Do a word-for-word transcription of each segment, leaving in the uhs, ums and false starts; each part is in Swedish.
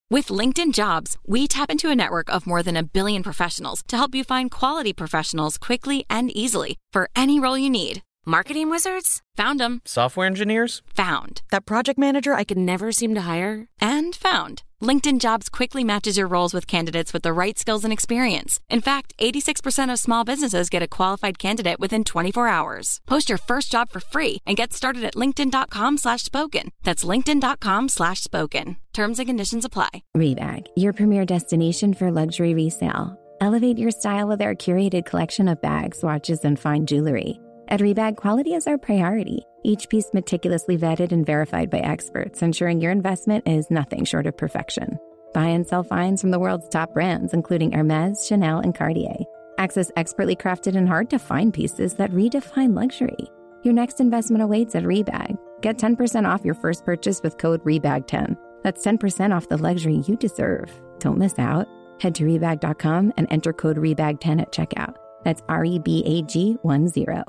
With LinkedIn Jobs, we tap into a network of more than a billion professionals to help you find quality professionals quickly and easily for any role you need. Marketing wizards? Found them. Software engineers? Found. That project manager I could never seem to hire? And found. LinkedIn Jobs quickly matches your roles with candidates with the right skills and experience. In fact, eighty-six percent of small businesses get a qualified candidate within twenty-four hours. Post your first job for free and get started at linkedin.com slash spoken. That's linkedin.com slash spoken. Terms and conditions apply. Rebag, your premier destination for luxury resale. Elevate your style with our curated collection of bags, watches, and fine jewelry. At Rebag, quality is our priority. Each piece meticulously vetted and verified by experts, ensuring your investment is nothing short of perfection. Buy and sell finds from the world's top brands, including Hermes, Chanel, and Cartier. Access expertly crafted and hard-to-find pieces that redefine luxury. Your next investment awaits at Rebag. Get ten percent off your first purchase with code rebag ten. That's ten percent off the luxury you deserve. Don't miss out. Head to rebag dot com and enter code rebag ten at checkout. That's R E B A G ten.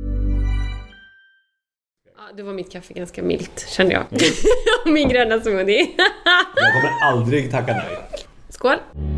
Det var mitt kaffe ganska milt, kände jag. Min gröna smoothie. Jag kommer aldrig tacka nej. Skål!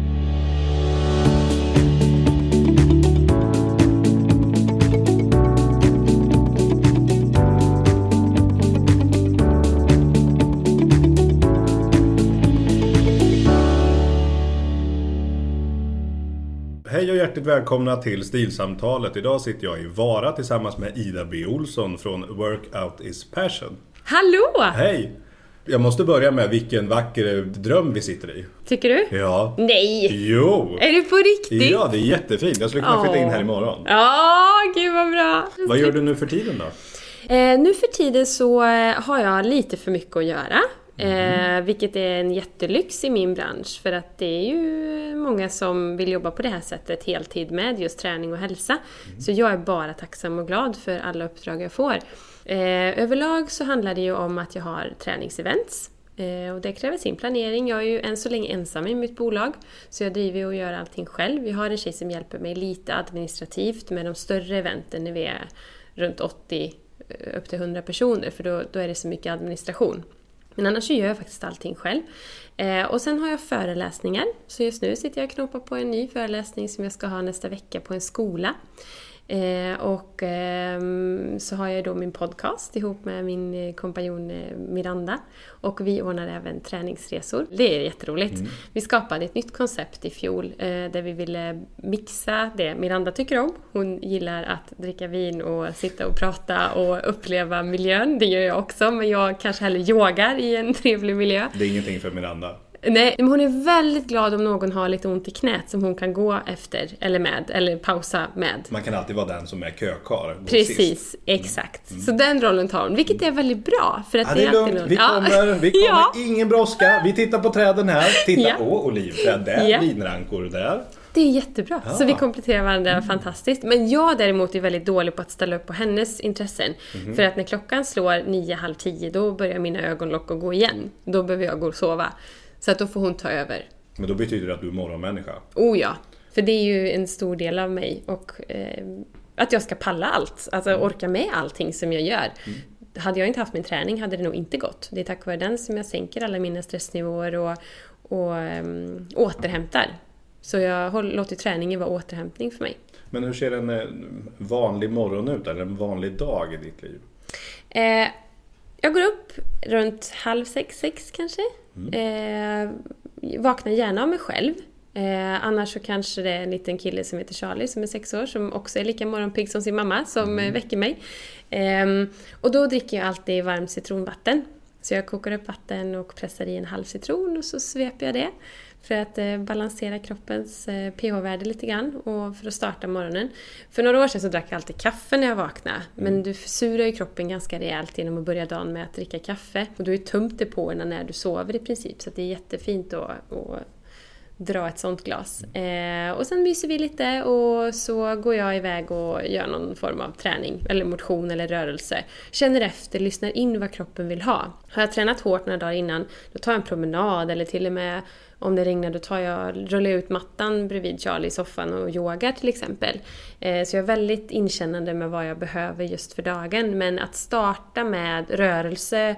Hej och hjärtligt välkomna till Stilsamtalet. Idag sitter jag i Vara tillsammans med Ida B. Olsson från Workout is Passion. Hallå! Hej! Jag måste börja med vilken vacker dröm vi sitter i. Tycker du? Ja. Nej! Jo! Är det på riktigt? Ja, det är jättefint. Jag skulle kunna oh. flytta in här imorgon. Ja, oh, gud vad bra! Vad gör du nu för tiden då? Eh, nu för tiden så eh, har jag lite för mycket att göra. Mm. Eh, vilket är en jättelyx i min bransch, för att det är ju många som vill jobba på det här sättet heltid med just träning och hälsa. Mm. Så jag är bara tacksam och glad för alla uppdrag jag får. Eh, överlag så handlar det ju om att jag har träningsevents. Eh, och det kräver sin planering. Jag är ju än så länge ensam i mitt bolag, så jag driver och gör allting själv. Vi har en tjej som hjälper mig lite administrativt med de större eventen när vi är runt åttio upp till hundra personer, för då, då är det så mycket administration. Men annars så gör jag faktiskt allting själv. Eh, och sen har jag föreläsningar. Så just nu sitter jag och knoppar på en ny föreläsning som jag ska ha nästa vecka på en skola. Eh, och eh, så har jag då min podcast ihop med min kompanjon Miranda. Och vi ordnar även träningsresor. Det är jätteroligt. Mm. Vi skapade ett nytt koncept i fjol eh, där vi ville mixa det Miranda tycker om. Hon gillar att dricka vin och sitta och prata och uppleva miljön. Det gör jag också, men jag kanske hellre yogar i en trevlig miljö. Det är ingenting för Miranda. Nej, men hon är väldigt glad om någon har lite ont i knät som hon kan gå efter eller med, eller pausa med. Man kan alltid vara den som är kökar. Precis, sist. exakt. Mm. Så den rollen tar hon, vilket är väldigt bra. För att ja, det är, det är lugnt. Vi kommer, vi kommer. Ja. Ingen brådska. Vi tittar på träden här. Titta, ja. Åh, olivträd där, ja. Vinrankor där. Det är jättebra, ja. Så vi kompletterar varandra mm. fantastiskt. Men jag däremot är väldigt dålig på att ställa upp på hennes intressen. Mm. För att när klockan slår nio, halv tio, då börjar mina ögonlock att gå igen. Då behöver jag gå och sova. Så att då får hon ta över. Men då betyder det att du är morgonmänniska? Oh ja, för det är ju en stor del av mig. Och eh, att jag ska palla allt. Alltså mm. orka med allting som jag gör. Mm. Hade jag inte haft min träning hade det nog inte gått. Det är tack vare den som jag sänker alla mina stressnivåer och, och um, återhämtar. Så jag håller, låter träningen vara återhämtning för mig. Men hur ser en vanlig morgon ut? Eller en vanlig dag i ditt liv? Eh, jag går upp runt halv sex, sex kanske. Mm. Eh, vaknar gärna av mig själv. Eh, annars så kanske det är en liten kille som heter Charlie som är sex år, som också är lika morgonpigg som sin mamma, som mm. väcker mig. Eh, och då dricker jag alltid varmt citronvatten. Så jag kokar upp vatten och pressar i en halv citron och så sveper jag det. För att eh, balansera kroppens eh, pH-värde lite grann och för att starta morgonen. För några år sedan så drack jag alltid kaffe när jag vaknade. Mm. Men du försurar ju kroppen ganska rejält genom att börja dagen med att dricka kaffe. Och du är tömt det på när du sover i princip. Så det är jättefint att, att dra ett sånt glas. Eh, och sen myser vi lite och så går jag iväg och gör någon form av träning eller motion eller rörelse. Känner efter, lyssnar in vad kroppen vill ha. Har jag tränat hårt några dagar innan, då tar jag en promenad eller till och med om det regnar, då tar jag, rullar jag ut mattan bredvid Charlie i soffan och yogar till exempel. Eh, så jag är väldigt inkännande med vad jag behöver just för dagen. Men att starta med rörelse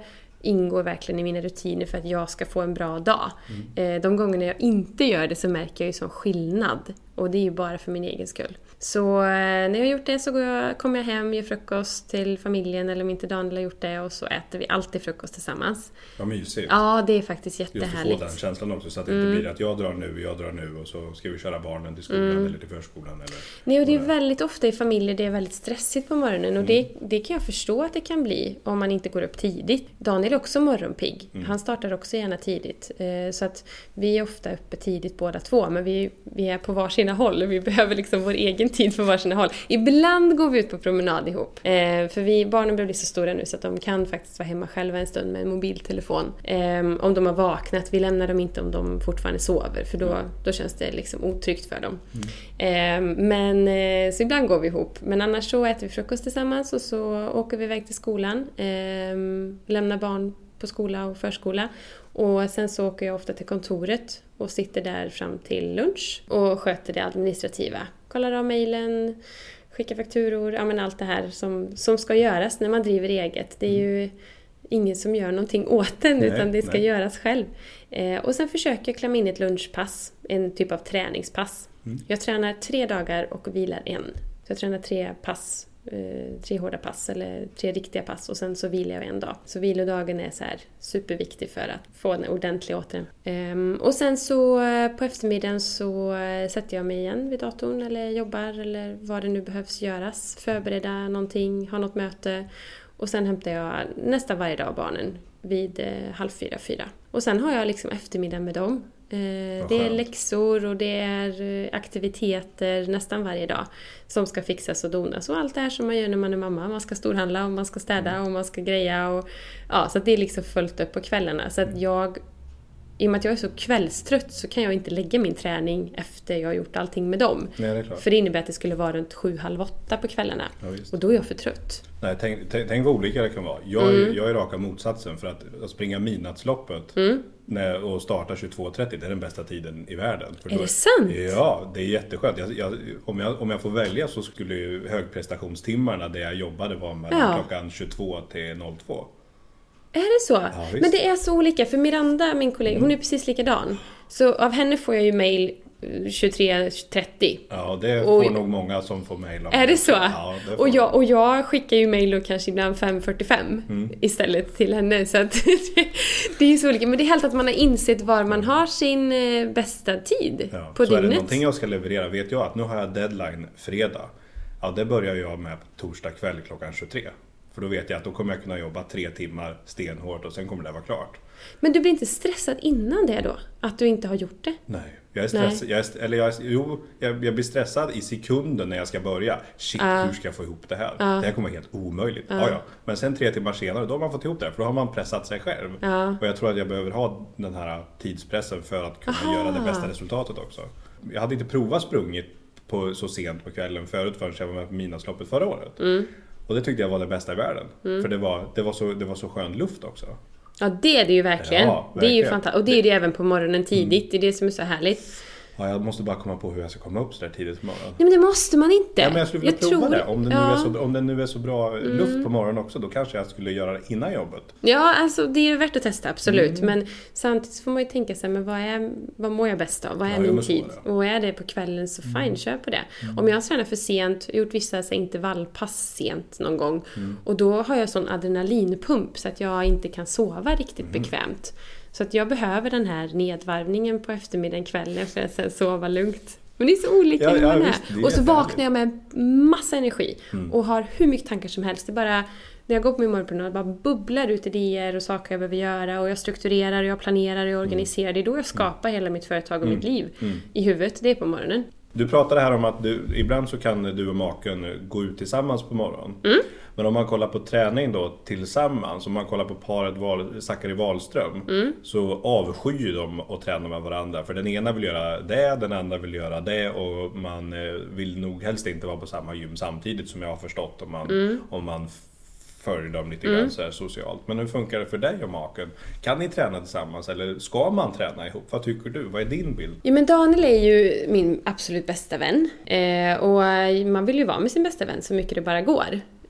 ingår verkligen i mina rutiner för att jag ska få en bra dag. Mm. De gångerna jag inte gör det så märker jag ju som skillnad. Och det är ju bara för min egen skull. Så när jag har gjort det så går jag, kommer jag hem, gör frukost till familjen eller om inte Daniel har gjort det och så äter vi alltid frukost tillsammans. Ja, mysigt. Ja, det är faktiskt jättehärligt. Just att få den känslan också så att det inte mm. blir att jag drar nu, jag drar nu och så ska vi köra barnen till skolan mm. eller till förskolan. Eller Nej, och det är väldigt ofta i familjer det är väldigt stressigt på morgonen och mm. det, det kan jag förstå att det kan bli om man inte går upp tidigt. Daniel är också morgonpigg. Mm. Han startar också gärna tidigt. Så att vi är ofta uppe tidigt båda två men vi, vi är på varsina håll och vi behöver liksom vår egen tid för varsina håll. Ibland går vi ut på promenad ihop. Eh, för vi, barnen blir så stora nu så att de kan faktiskt vara hemma själva en stund med en mobiltelefon. Eh, om de har vaknat. Vi lämnar dem inte om de fortfarande sover. För då, då känns det liksom otryggt för dem. Mm. Eh, men eh, så ibland går vi ihop. Men annars så äter vi frukost tillsammans och så åker vi iväg till skolan. Eh, lämnar barn på skola och förskola. Och sen så åker jag ofta till kontoret och sitter där fram till lunch och sköter det administrativa. Kollar av mejlen, skickar fakturor, ja men allt det här som, som ska göras när man driver eget. Det är ju ingen som gör någonting åt den nej, utan det ska nej. göras själv. Eh, och sen försöker jag klämma in ett lunchpass, en typ av träningspass. Mm. Jag tränar tre dagar och vilar en. Så jag tränar tre pass. Tre hårda pass eller tre riktiga pass och sen så vilar jag en dag. Så vilodagen är så här superviktig för att få en ordentlig återhämtning. Um, och sen så på eftermiddagen så sätter jag mig igen vid datorn eller jobbar eller vad det nu behövs göras. Förbereda någonting, ha något möte och sen hämtar jag nästan varje dag barnen vid eh, halv fyra, fyra. Och sen har jag liksom eftermiddagen med dem. Eh, det är läxor och det är aktiviteter nästan varje dag som ska fixas och donas. Och allt det här som man gör när man är mamma. Man ska storhandla och man ska städa och man ska greja. Och, ja, så att det är liksom fullt upp på kvällarna. Så att jag, i och med att jag är så kvällstrött så kan jag inte lägga min träning efter jag har gjort allting med dem. Nej, det är klart. För det innebär att det skulle vara runt sju, halv åtta på kvällarna. Ja, och då är jag för trött. Nej, tänk, tänk, tänk vad olika det kan vara. Jag, mm. är, jag är raka motsatsen för att, att springa midnattsloppet mm. när, och starta tjugotvå trettio, det är den bästa tiden i världen. För är då, det sant? Ja, det är jätteskönt. Jag, jag, om, jag, om jag får välja så skulle ju högprestationstimmarna där jag jobbade vara mellan ja. klockan tjugotvå till noll två. Är det så? Ja, men det är så olika. För Miranda, min kollega, hon är precis likadan. Så av henne får jag ju mejl tjugotre trettio. Ja, det får och, nog många som får mejl. Är det så? Ja, det och, jag, och jag skickar ju mejl och kanske ibland fem fyrtiofem mm. istället till henne. Så att det är ju så olika. Men det är helt att man har insett var man har sin bästa tid ja, på så dygnet. Är det någonting jag ska leverera vet jag att nu har jag deadline fredag. Ja, det börjar jag med på torsdag kväll klockan tjugotre. För då vet jag att då kommer jag kunna jobba tre timmar stenhårt och sen kommer det vara klart. Men du blir inte stressad innan det då? Att du inte har gjort det? Nej, jag är stressad. Jag är, eller jag, är, jo, jag, jag blir stressad i sekunden när jag ska börja. Shit, uh. hur ska jag få ihop det här? Uh. Det här kommer vara helt omöjligt. Uh. Ja, ja. Men sen tre timmar senare, då har man fått ihop det. För då har man pressat sig själv. Uh. Och jag tror att jag behöver ha den här tidspressen för att kunna Aha. göra det bästa resultatet också. Jag hade inte provat sprungit på, så sent på kvällen förut förrän jag var med på midnattsloppet förra året. Mm. Och det tyckte jag var det bästa i världen. Mm. För det var, det, var så, det var så skön luft också. Ja, det är det ju verkligen. Ja, verkligen. Det är ju fantastiskt. Och det är det även på morgonen tidigt. Mm. Det är det som är så härligt. Ja, jag måste bara komma på hur jag ska komma upp så där tidigt på morgonen. Nej, men det måste man inte. Ja, men jag skulle vilja jag prova tror... det. Om det, ja. nu är så, om det nu är så bra mm. luft på morgonen också, då kanske jag skulle göra det innan jobbet. Ja, alltså det är ju värt att testa, absolut. Mm. Men samtidigt får man ju tänka sig, men vad, är, vad mår jag bäst av? Vad är ja, min tid? Det. Och är det på kvällen så fine, mm. kör på det. Mm. Om jag tränar för sent, gjort vissa så intervallpass sent någon gång. Mm. Och då har jag sån adrenalinpump så att jag inte kan sova riktigt mm. bekvämt. Så att jag behöver den här nedvarvningen på eftermiddagen, kvällen för att sen sova lugnt. Men det är så olika ja, hur man ja, är. Visst, och så vaknar jag med massa energi. Mm. Och har hur mycket tankar som helst. Det är bara, när jag går på min morgonpromenad, bara bubblar ut idéer och saker jag behöver göra. Och jag strukturerar, och jag planerar och jag organiserar. Mm. Det är då jag skapar mm. hela mitt företag och mm. mitt liv mm. i huvudet. Det är på morgonen. Du pratade här om att du, ibland så kan du och maken gå ut tillsammans på morgonen. Mm. Men om man kollar på träning då tillsammans, om man kollar på paret Val, Zachary Wahlström mm. så avskyr de att träna med varandra. För den ena vill göra det, den andra vill göra det och man vill nog helst inte vara på samma gym samtidigt som jag har förstått om man, mm. om man följer dem lite grann mm. så här socialt. Men hur funkar det för dig och maken? Kan ni träna tillsammans eller ska man träna ihop? Vad tycker du? Vad är din bild? Ja, men Daniel är ju min absolut bästa vän. Eh, och man vill ju vara med sin bästa vän så mycket det bara går.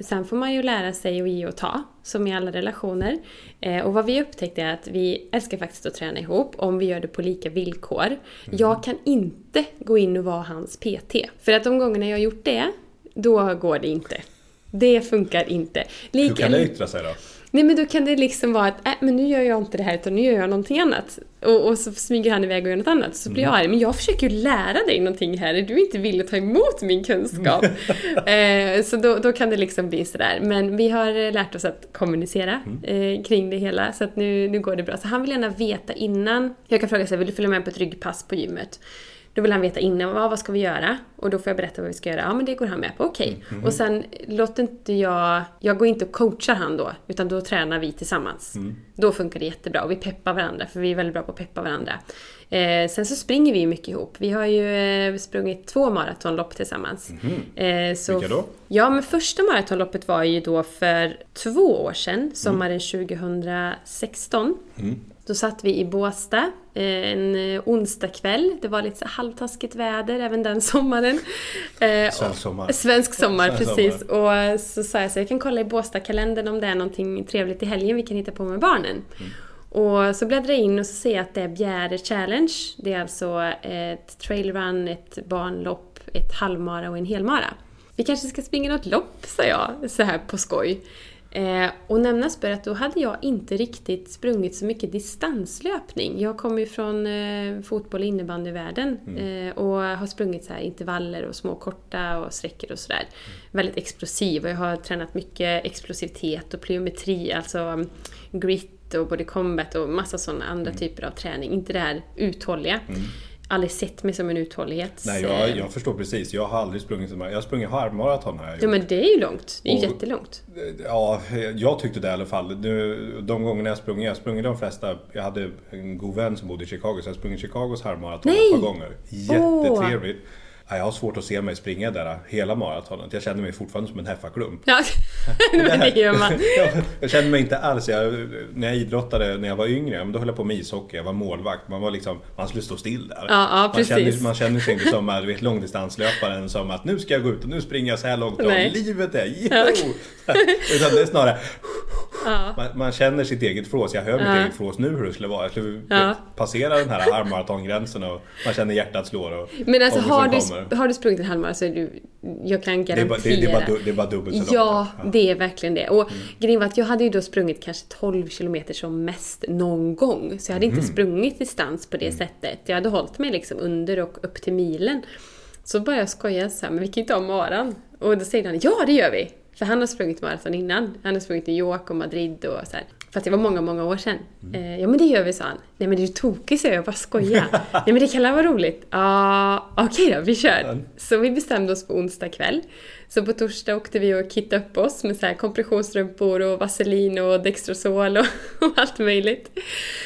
sen får man ju lära sig att ge och ta, som i alla relationer. Eh, och vad vi upptäckte är att vi älskar faktiskt att träna ihop om vi gör det på lika villkor. Mm. Jag kan inte gå in och vara hans P T. För att de gångerna jag har gjort det, då går det inte. Det funkar inte. Lika, Hur kan det yttra sig då? Nej, men då kan det liksom vara att äh, men nu gör jag inte det här utan nu gör jag någonting annat. Och, och så smyger han iväg och gör något annat. Så blir jag arg. Men jag försöker ju lära dig någonting här. Du inte vill ta emot min kunskap. eh, så då, då kan det liksom bli sådär. Men vi har lärt oss att kommunicera eh, kring det hela. Så att nu, nu går det bra. Så han vill gärna veta innan. Jag kan fråga sig, vill du följa med på ett ryggpass på gymmet? Då vill han veta innan, vad, vad ska vi göra? Och då får jag berätta vad vi ska göra. Ja, men det går han med på, okej. Okay. Mm. Och sen låter inte jag... Jag går inte och coachar han då, utan då tränar vi tillsammans. Mm. Då funkar det jättebra. Och vi peppar varandra, för vi är väldigt bra på att peppa varandra. Eh, sen så springer vi ju mycket ihop. Vi har ju eh, sprungit två maratonlopp tillsammans. Mm. Eh, så, Vilka då? Ja, men första maratonloppet var ju då för två år sedan, sommaren mm. tjugohundrasexton. Mm. Då satt vi i Båstad en onsdag kväll. Det var lite så halvtaskigt väder även den sommaren. Svensk sommar. Svensk sommar, Svensk precis. Sommar. Och så sa jag så jag kan kolla i Båstad-kalendern om det är någonting trevligt i helgen vi kan hitta på med barnen. Mm. Och så bläddrar jag in och så ser jag att det är Bjäre Challenge. Det är alltså ett trailrun, ett barnlopp, ett halvmara och en helmara. Vi kanske ska springa något lopp, sa jag, så här på skoj. Eh, och nämnas bör att då hade jag inte riktigt sprungit så mycket distanslöpning. Jag kommer ju från eh, fotboll- och innebandyvärlden mm. eh, och har sprungit så här intervaller och små korta och sträckor och sådär. Mm. Väldigt explosiv, och jag har tränat mycket explosivitet och plyometri, alltså grit och body combat och massa sådana andra mm. typer av träning. Inte det här uthålliga. Mm. Aldrig sett mig som en uthållighet. Nej, jag, jag förstår precis. Jag har aldrig sprungit som jag har sprungit halvmaraton här. Ja, men det är ju långt. Det är ju jättelångt. Ja, jag tyckte det i alla fall. De gångerna jag sprungit, jag sprungit de flesta. Jag hade en god vän som bodde i Chicago, så jag sprungit Chicagos halvmaraton ett par gånger. Jättetrevligt. Oh. Jag har svårt att se mig springa där hela maratonet. Jag känner mig fortfarande som en heffaklump. Ja, det gör man. jag, jag känner mig inte alls. Jag, när jag idrottade när jag var yngre, då höll jag på med ishockey. Jag var målvakt. Man var liksom, man skulle stå still där. Ja, ja, man, känner, man känner sig inte som att vet, långdistanslöparen som att nu ska jag gå ut och nu springer jag så här långt. Nej. Livet är jo! Ja. Utan det är snarare... Ja. Man, man känner sitt eget flås. Jag hör mitt ja. eget flås nu hur det skulle vara. Jag skulle ja. passera den här halvmaratongränsen och man känner hjärtat slår. Och, men alltså har du, har du sprungit en halvmaraton så är du, jag kan garantera. Det är bara, det, det är bara, det är bara dubbelt så långt. Ja, ja, det är verkligen det. Och mm. grejen var att jag hade ju då sprungit kanske tolv kilometer som mest någon gång. Så jag hade mm. inte sprungit distans på det mm. sättet. Jag hade hållit mig liksom under och upp till milen. Så började jag skoja så här, men vi kan inte ha maran. Och då säger han, ja det gör vi. För han har sprungit maraton innan. Han har sprungit i New York och Madrid och så här. Fast det var många, många år sedan. Mm. Eh, ja, men det gör vi, sa han. Nej, men det är ju tokigt, så jag bara skojar. Nej, men det kan vara roligt. Ja, ah, okej okay då, vi kör. Mm. Så vi bestämde oss på onsdag kväll. Så på torsdag åkte vi och kittade upp oss med så här kompressionsstrumpor och vaselin och dextrosol och, och allt möjligt.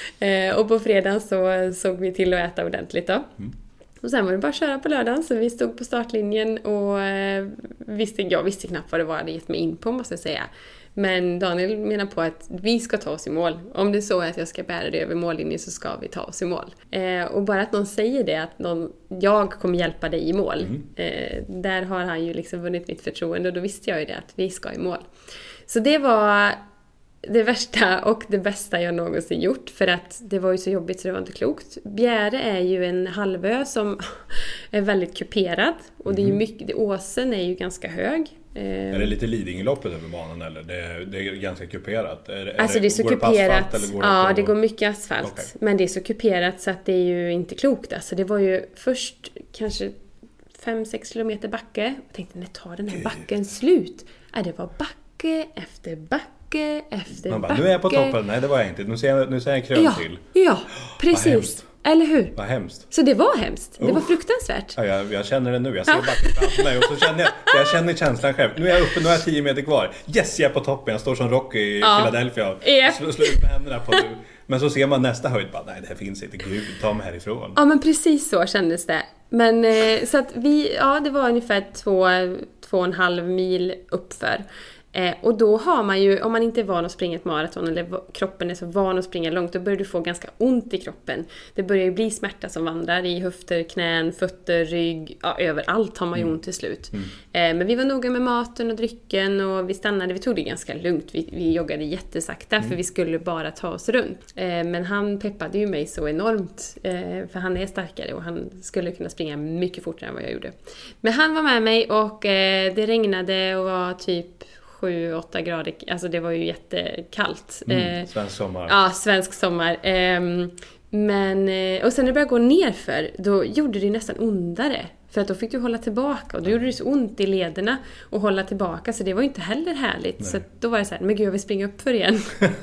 Eh, och på fredagen så såg vi till att äta ordentligt då. Mm. Och sen var det bara att köra på lördagen, så vi stod på startlinjen och eh, visste, jag visste knappt vad det var jag hade gett mig in på, måste jag säga. Men Daniel menar på att vi ska ta oss i mål. Om det är så att jag ska bära det över mållinjen så ska vi ta oss i mål. Eh, och bara att någon säger det, att någon, jag kommer hjälpa dig i mål. Mm. Eh, där har han ju liksom vunnit mitt förtroende, och då visste jag ju det, att vi ska i mål. Så det var det värsta och det bästa jag någonsin gjort, för att det var ju så jobbigt så det var inte klokt. Bjäre är ju en halvö som är väldigt kuperad, och det är ju mycket, det, åsen är ju ganska hög. Är det lite Lidingöloppet över banan, eller? Det, det är ganska kuperat. Är, är alltså det är så går kuperat. Det går ja, det, det går mycket asfalt. Okay. Men det är så kuperat så att det är ju inte klokt. Alltså det var ju först kanske fem sex kilometer backe. Jag tänkte, när tar den här backen slut? Ja, det var backe efter backe efter Man bara, backe. Nu är jag på toppen. Nej, det var jag inte. Nu ser jag, nu ser jag en krön ja, till. Ja, precis. Eller hur? Vad hemskt. Så det var hemskt. Det oh. var fruktansvärt. Ja, jag, jag känner det nu. Jag ser backen framför mig. Och så känner jag, jag känner känslan själv. Nu är jag uppe, nu är jag tio meter kvar. Yes, jag är på toppen. Jag står som Rocky i ja. Philadelphia. Och yep. slår, slår ut med händerna på nu. Men så ser man nästa höjd. Bara, nej, det här finns inte. Gud, ta mig härifrån. Ja, men precis så kändes det. Men eh, så att vi, ja, det var ungefär två, två och en halv mil uppför. Eh, och då har man ju, om man inte är van att springa ett maraton eller v- kroppen är så van att springa långt, då börjar du få ganska ont i kroppen. Det börjar ju bli smärta som vandrar i höfter, knän, fötter, rygg, ja, överallt har man ju ont till slut. Mm. Eh, men vi var noga med maten och drycken och vi stannade, vi tog det ganska lugnt. Vi, vi joggade jättesakta mm. för vi skulle bara ta oss runt. Eh, men han peppade ju mig så enormt, eh, för han är starkare och han skulle kunna springa mycket fortare än vad jag gjorde. Men han var med mig och eh, det regnade och var typ sju åtta grader, alltså det var ju jättekallt. Mm, svensk sommar. Ja, svensk sommar. Men, och sen när det började gå nerför, då gjorde det nästan ondare. För att då fick du hålla tillbaka och då gjorde det så ont i lederna och hålla tillbaka, så det var ju inte heller härligt. Nej. Så då var det så här, men gud jag vill springa upp för igen.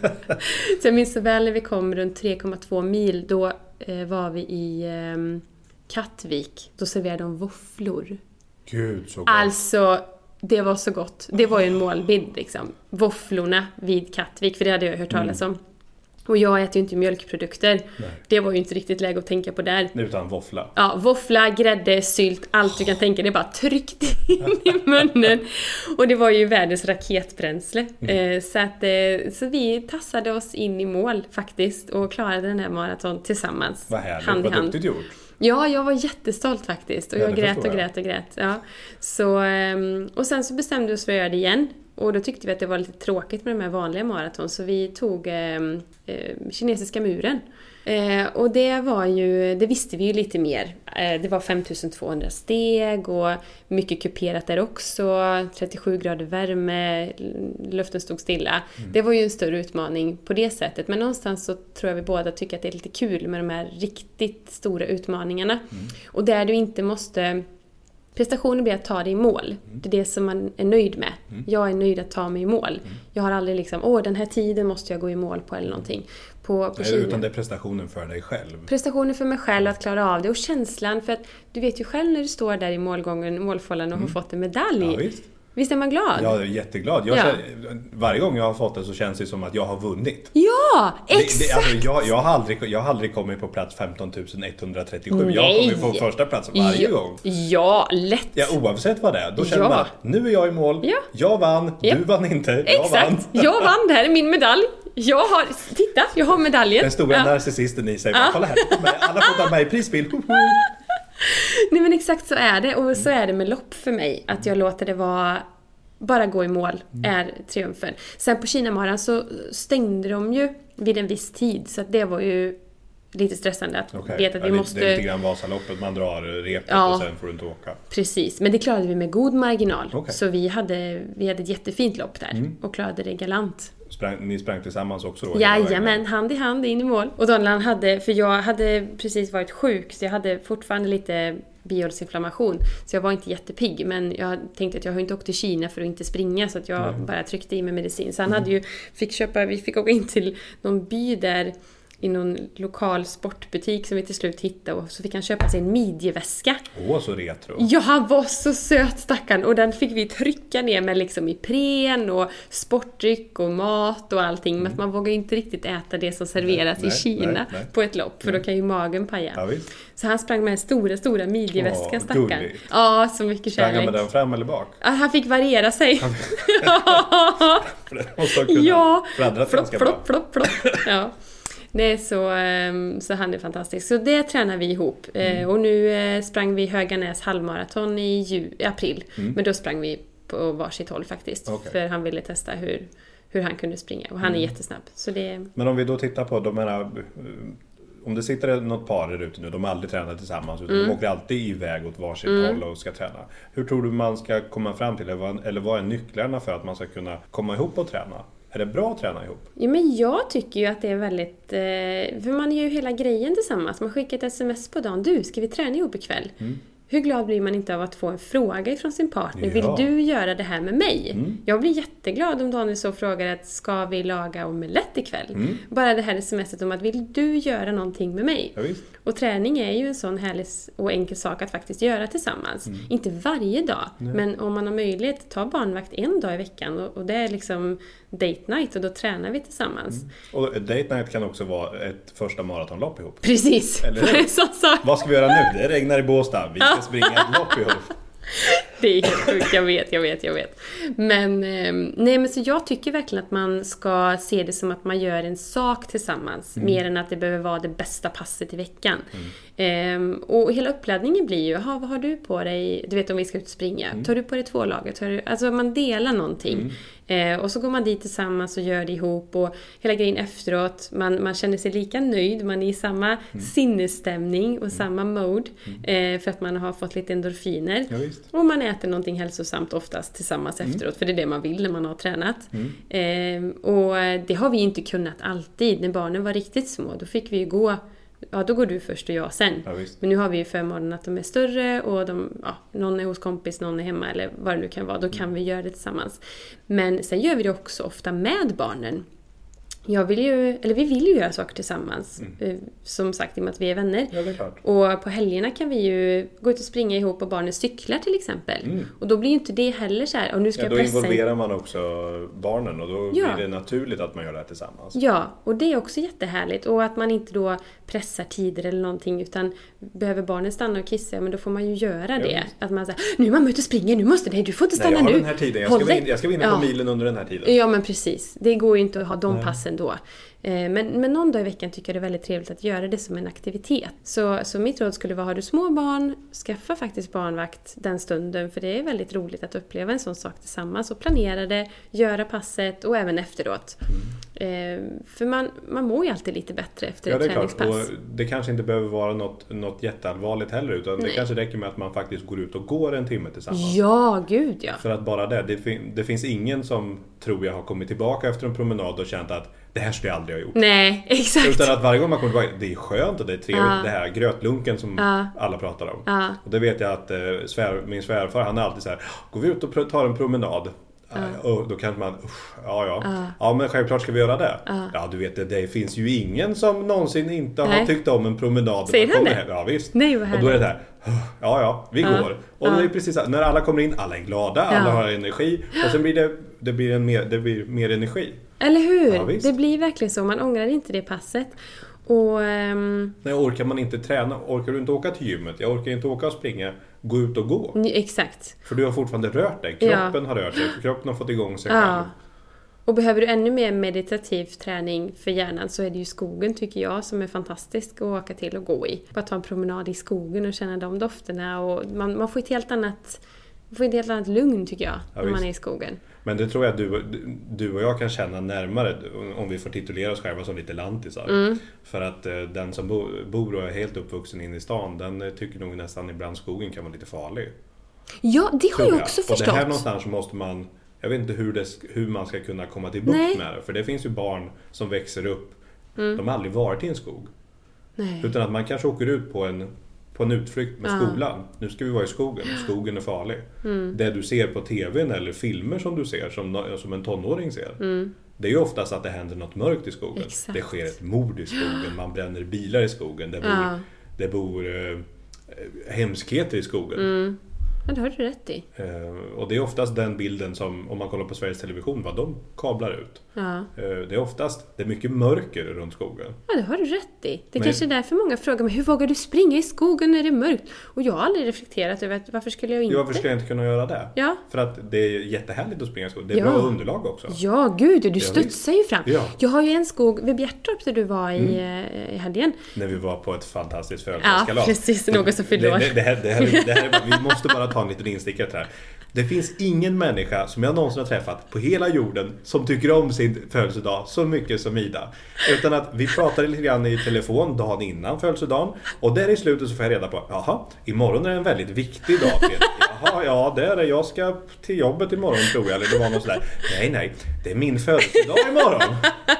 Så jag minns så väl när vi kom runt tre komma två mil, då eh, var vi i eh, Kattvik. Då serverade de våfflor. Gud så gott. Alltså, det var så gott. Det var ju en målbild liksom. Våfflorna vid Kattvik, för det hade jag hört talas om. Mm. Och jag äter ju inte mjölkprodukter. Nej. Det var ju inte riktigt läge att tänka på där. Utan våffla. Ja, våffla, grädde, sylt, allt du kan tänka. Det bara tryckt in i munnen. Och det var ju världens raketbränsle. Mm. Så, att, så vi tassade oss in i mål faktiskt. Och klarade den här maraton tillsammans. Vad härligt, hand i hand. Vad duktigt gjort. Ja, jag var jättestolt faktiskt. Och jag ja, grät och jag. grät och grät. Ja. Så, och sen så bestämde vi oss för att göra det igen. Och då tyckte vi att det var lite tråkigt med de här vanliga maraton. Så vi tog eh, eh, kinesiska muren. Eh, och det var ju, det visste vi ju lite mer. Eh, det var femtusen tvåhundra steg och mycket kuperat där också. trettiosju grader värme, luften stod stilla. Mm. Det var ju en större utmaning på det sättet. Men någonstans så tror jag vi båda tycker att det är lite kul med de här riktigt stora utmaningarna. Mm. Och där du inte måste... Prestationen blir att ta dig i mål. Mm. Det är det som man är nöjd med. Mm. Jag är nöjd att ta mig i mål. Mm. Jag har aldrig liksom, åh den här tiden måste jag gå i mål på eller någonting. På, på Nej, utan det är prestationen för dig själv. Prestationen för mig själv att klara av det. Och känslan, för att du vet ju själv när du står där i målgången, målfållan och mm. har fått en medalj. Ja, visst. Visst är man glad? Ja, jag är jätteglad. Jag ja. känner, varje gång jag har fått det så känns det som att jag har vunnit. Ja, exakt! Det, det, alltså, jag, jag, har aldrig, jag har aldrig kommit på plats femton tusen etthundratrettiosju. Nej. Jag har kommit på första plats varje ja. gång. Ja, lätt! Ja, oavsett vad det är. Då känner ja. man att nu är jag i mål. Ja. Jag vann, ja. du vann inte. Jag exakt, vann. jag vann. Det här är min medalj. Jag har, titta, jag har medaljen. Den stora ja. narcissisten i sig. Ja. Kolla här, alla får ta mig prisbild. Nej men exakt så är det. Och så är det med lopp för mig. Att jag låter det vara... Bara gå i mål är triumfen. Sen på Kinamaran så stängde de ju vid en viss tid. Så att det var ju lite stressande att okay. veta att vi ja, det, måste... Det är lite grann Vasaloppet, man drar repet ja, och sen får du inte åka. Precis, men det klarade vi med god marginal. Okay. Så vi hade, vi hade ett jättefint lopp där mm. och klarade det galant. Sprang, ni sprang tillsammans också då? Jajamän, hand i hand in i mål. Och Donald hade, för jag hade precis varit sjuk så jag hade fortfarande lite bihålsinflammation. Så jag var inte jättepigg, men jag tänkte att jag har inte åkt till Kina för att inte springa så att jag mm. bara tryckte i mig medicin. Så han mm. hade ju, fick köpa, vi fick åka in till någon by där i någon lokal sportbutik som vi till slut hittade och så fick han köpa sig en midjeväska. Åh, så retro. Ja, han var så söt stackarn och den fick vi trycka ner med liksom Ipren och sportdryck och mat och allting. Mm. Men att man vågar inte riktigt äta det som serveras nej, i Kina nej, nej. på ett lopp för nej. då kan ju magen paja. Ja, så han sprang med en stora, stora midjeväska Åh, stackarn. Gulligt. Ja, så mycket kärlek. Sprang han med den fram eller bak? Ja, han fick variera sig. Det måste ha kunnat ja, flopp, flopp, flopp, flopp. Ja. Nej, så, så han är fantastisk. Så det tränar vi ihop. Mm. Och nu sprang vi Höganäs halvmaraton i, ju, i april. Mm. Men då sprang vi på varsitt håll faktiskt. Okay. För han ville testa hur, hur han kunde springa. Och han är mm. jättesnabb. Så det... Men om vi då tittar på de här... Om det sitter något par där ute nu, de har aldrig tränat tillsammans utan mm. de åker alltid iväg åt varsitt mm. håll och ska träna. Hur tror du man ska komma fram till, eller vad är nycklarna för att man ska kunna komma ihop och träna? Är det bra att träna ihop? Ja, men jag tycker ju att det är väldigt... Eh, för man gör ju hela grejen tillsammans. Man skickar ett sms på dagen. Du, ska vi träna ihop ikväll? Mm. Hur glad blir man inte av att få en fråga ifrån sin partner? Ja. Vill du göra det här med mig? Mm. Jag blir jätteglad om Daniel så frågar att ska vi laga omelett ikväll? Mm. Bara det här smset om att vill du göra någonting med mig? Ja, och träning är ju en sån härlig och enkel sak att faktiskt göra tillsammans. Mm. Inte varje dag, Nej. men om man har möjlighet ta barnvakt en dag i veckan och, och det är liksom date night och då tränar vi tillsammans. Mm. Och date night kan också vara ett första maratonlopp ihop. Precis. Eller hur? Vad ska vi göra nu? Det regnar i Båstad. Vi ska springa ett lopp ihop. Det är helt sjukt, jag vet, jag vet, jag vet. Men, eh, nej, men så jag tycker verkligen att man ska se det som att man gör en sak tillsammans. Mm. Mer än att det behöver vara det bästa passet i veckan. Mm. Eh, och hela uppladdningen blir ju, jaha, vad har du på dig? Du vet om vi ska ut och springa. Mm. Tar du på dig två laget? Tar du, alltså man delar någonting. Mm. Eh, och så går man dit tillsammans och gör det ihop. Och hela grejen efteråt, man, man känner sig lika nöjd. Man är i samma mm. sinnesstämning och mm. samma mode. Mm. Eh, för att man har fått lite endorfiner. Ja, och man äter någonting hälsosamt oftast tillsammans mm. efteråt. För det är det man vill när man har tränat. Mm. Eh, och det har vi inte kunnat alltid. När barnen var riktigt små, då fick vi ju gå. Ja, då går du först och jag sen. Ja, men nu har vi ju förmånen att de är större och de, ja, någon är hos kompis, någon är hemma eller vad det nu kan vara. Då kan mm. vi göra det tillsammans. Men sen gör vi det också ofta med barnen. Jag vill ju, eller vi vill ju göra saker tillsammans. Mm. Som sagt, i och med att vi är vänner. Ja, det är klart. Och på helgerna kan vi ju gå ut och springa ihop och barnen cyklar till exempel. Mm. Och då blir ju inte det heller så här. Och nu ska ja, då jag pressa involverar in. man också barnen och då ja. blir det naturligt att man gör det här tillsammans. Ja, och det är också jättehärligt. Och att man inte då pressar tider eller någonting, utan behöver barnen stanna och kissa, men då får man ju göra ja, det. Visst. Att man säger, nu är mamma ute och springer, nu måste det, du får inte stanna nu. Nej, jag har nu. Den här tiden, jag ska, vinna, jag ska vinna ja. på milen under den här tiden. Ja, men precis. Det går ju inte att ha de Nej. passen då. Men, men någon dag i veckan tycker jag det är väldigt trevligt att göra det som en aktivitet. Så, så mitt råd skulle vara, har du små barn, skaffa faktiskt barnvakt den stunden. För det är väldigt roligt att uppleva en sån sak tillsammans. Och planera det, göra passet och även efteråt. Mm. Eh, för man, man mår ju alltid lite bättre efter ja, ett träningspass. Klart. Och det kanske inte behöver vara något, något jätteallvarligt heller. Utan Nej. det kanske räcker med att man faktiskt går ut och går en timme tillsammans. Ja, gud ja. För att bara det, det, fin- det finns ingen som tror jag har kommit tillbaka efter en promenad och känt att det här skulle jag aldrig ha gjort. Nej, exakt. Utan att varje gång man kommer tillbaka, det är skönt och det är trevligt. Ja. Det här grötlunken som ja. alla pratar om. Ja. Och det vet jag att eh, svär, min svärfar, han är alltid så här, går vi ut och tar en promenad? Ja. Och då kanske man, ja ja. ja. Ja, men självklart ska vi göra det. Ja, ja du vet, det, det finns ju ingen som någonsin inte Nej. har tyckt om en promenad. Säger han det? Ja, visst. Nej, vad och då är det där, ja ja, vi ja. går. Och ja. det är precis så, när alla kommer in, alla är glada, ja. alla har energi. Och sen blir det, det, blir en mer, det blir mer energi. Eller hur? Ja, det blir verkligen så. Man ångrar inte det passet. Och, um... Nej, orkar man inte träna, orkar du inte åka till gymmet, jag orkar inte åka och springa, gå ut och gå. Exakt. För du har fortfarande rört dig, kroppen ja. har rört sig, kroppen har fått igång sig ja. själv. Och behöver du ännu mer meditativ träning för hjärnan så är det ju skogen tycker jag som är fantastisk att åka till och gå i. Bara ta en promenad i skogen och känna de dofterna och man, man får ett helt annat man får ett helt annat lugn tycker jag ja, när man är i skogen. Men det tror jag att du, du och jag kan känna närmare om vi får titulera oss själva som lite lantisar. Mm. För att eh, den som bo, bor och är helt uppvuxen in i stan, den eh, tycker nog nästan ibland skogen kan vara lite farlig. Ja, det har jag också förstått. Och det här någonstans så måste man, jag vet inte hur, det, hur man ska kunna komma till bukt med det. För det finns ju barn som växer upp, mm. de har aldrig varit i en skog. Nej. Utan att man kanske åker ut på en... på en utflykt med ja. skolan. Nu ska vi vara i skogen. Skogen är farlig. Mm. Det du ser på tvn eller filmer som du ser som, som en tonåring ser. Mm. Det är ju oftast att det händer något mörkt i skogen. Exakt. Det sker ett mord i skogen. Man bränner bilar i skogen. Det bor, ja. det bor eh, hemskheter i skogen. Mm. Ja, det har du rätt i. Eh, och det är oftast den bilden som, om man kollar på Sveriges Television, vad de kablar ut. Ja. Eh, det är oftast, det är mycket mörker runt skogen. Ja, det har du rätt i. Det är Men, kanske är därför många frågar mig, hur vågar du springa i skogen när det är mörkt? Och jag har aldrig reflekterat över att, varför skulle jag inte? Ja, varför skulle jag inte kunna göra det? Ja. För att det är jättehärligt att springa i skogen. Det är ja. bra underlag också. Ja, gud, du ja, studsar ju fram. Ja. Jag har ju en skog vid Bjärtorp där du var i, mm. i helgen. När vi var på ett fantastiskt födelsedagskalas. Ja, precis. Något som fyller år. Det, det, det, här, det, här, det här, vi måste bara ta en liten instickare här. Det finns ingen människa som jag någonsin har träffat på hela jorden som tycker om sin födelsedag så mycket som Ida. Utan att vi pratade lite grann i telefon dagen innan födelsedagen. Och där i slutet så får jag reda på, jaha, imorgon är en väldigt viktig dag. Jaha, ja det är det. Jag ska till jobbet imorgon tror jag. Eller det var något sådär. Nej, nej, det är min födelsedag imorgon.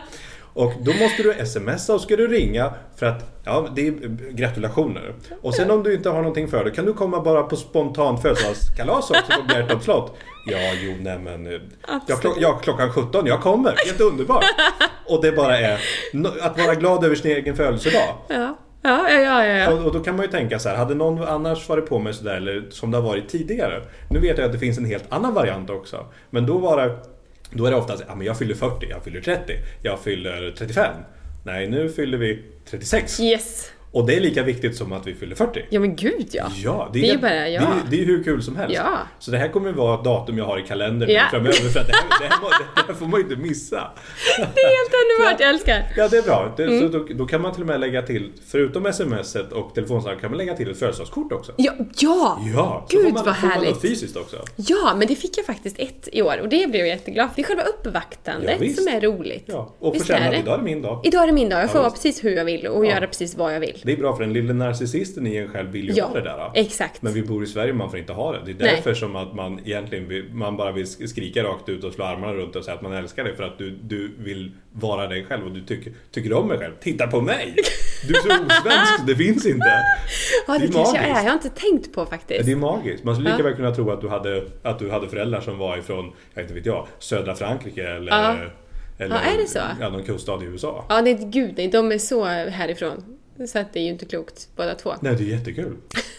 Och då måste du smsa och ska du ringa för att, ja, det är gratulationer. Och sen om du inte har någonting för det kan du komma bara på spontant födelsedagskalas också på Bjärtorps slott. Ja, jo, nej men, jag, klock, jag, klockan sjutton, jag kommer, helt underbart. Och det bara är att vara glad över sin egen födelsedag. Ja. Ja, ja, ja, ja. Och, och då kan man ju tänka så här, hade någon annars varit på med sådär, eller som det har varit tidigare. Nu vet jag att det finns en helt annan variant också. Men då var det Då är det oftast, ja men jag fyller fyrtio, jag fyller trettio, jag fyller trettiofem. Nej, nu fyller vi trettiosex. Yes. Och det är lika viktigt som att vi fyller fyrtio. Ja men gud ja. Ja, det är, det är helt, bara, ja. det, är, det är hur kul som helst. Ja. Så det här kommer att vara ett datum jag har i kalendern ja. framöver. För att det, här, det, här, det här får man ju inte missa. Det är helt underbart, jag älskar. Ja, det är bra. Det, mm. så då, då kan man till och med lägga till, förutom smset och telefonsamtal, kan man lägga till ett födelsedagskort också. Ja, ja. Ja, Gud, så får man, vad får man härligt. något fysiskt också. Ja, men det fick jag faktiskt ett i år och det blev jag jätteglad för. Det är själva uppvaktandet ja, som är roligt. Ja, och få känna att idag är det min dag. Idag är det min dag, jag får ja, vara precis hur jag vill och ja. göra precis vad jag vill. Det är bra för den lilla narcissisten i en själv vill ju ja, ha det där. Då. Exakt. Men vi bor i Sverige och man får inte ha det. Det är därför Nej. som att man egentligen vill, man bara vill skrika rakt ut och slå armarna runt och säga att man älskar dig för att du, du vill vara dig själv och du tycker, tycker om mig själv. Titta på mig! Du är så osvensk, det finns inte. Ja, det, det kanske jag är. Jag har inte tänkt på faktiskt. Det är magiskt. Man skulle lika ja. väl kunna tro att du, hade, att du hade föräldrar som var ifrån, jag inte vet jag, södra Frankrike eller... Ja. Eller, ja, är det så? Ja, någon kuststad i U S A. Ja, det är gud, nej, de är så härifrån. Så att det är ju inte klokt, båda två. Nej, det är jättekul.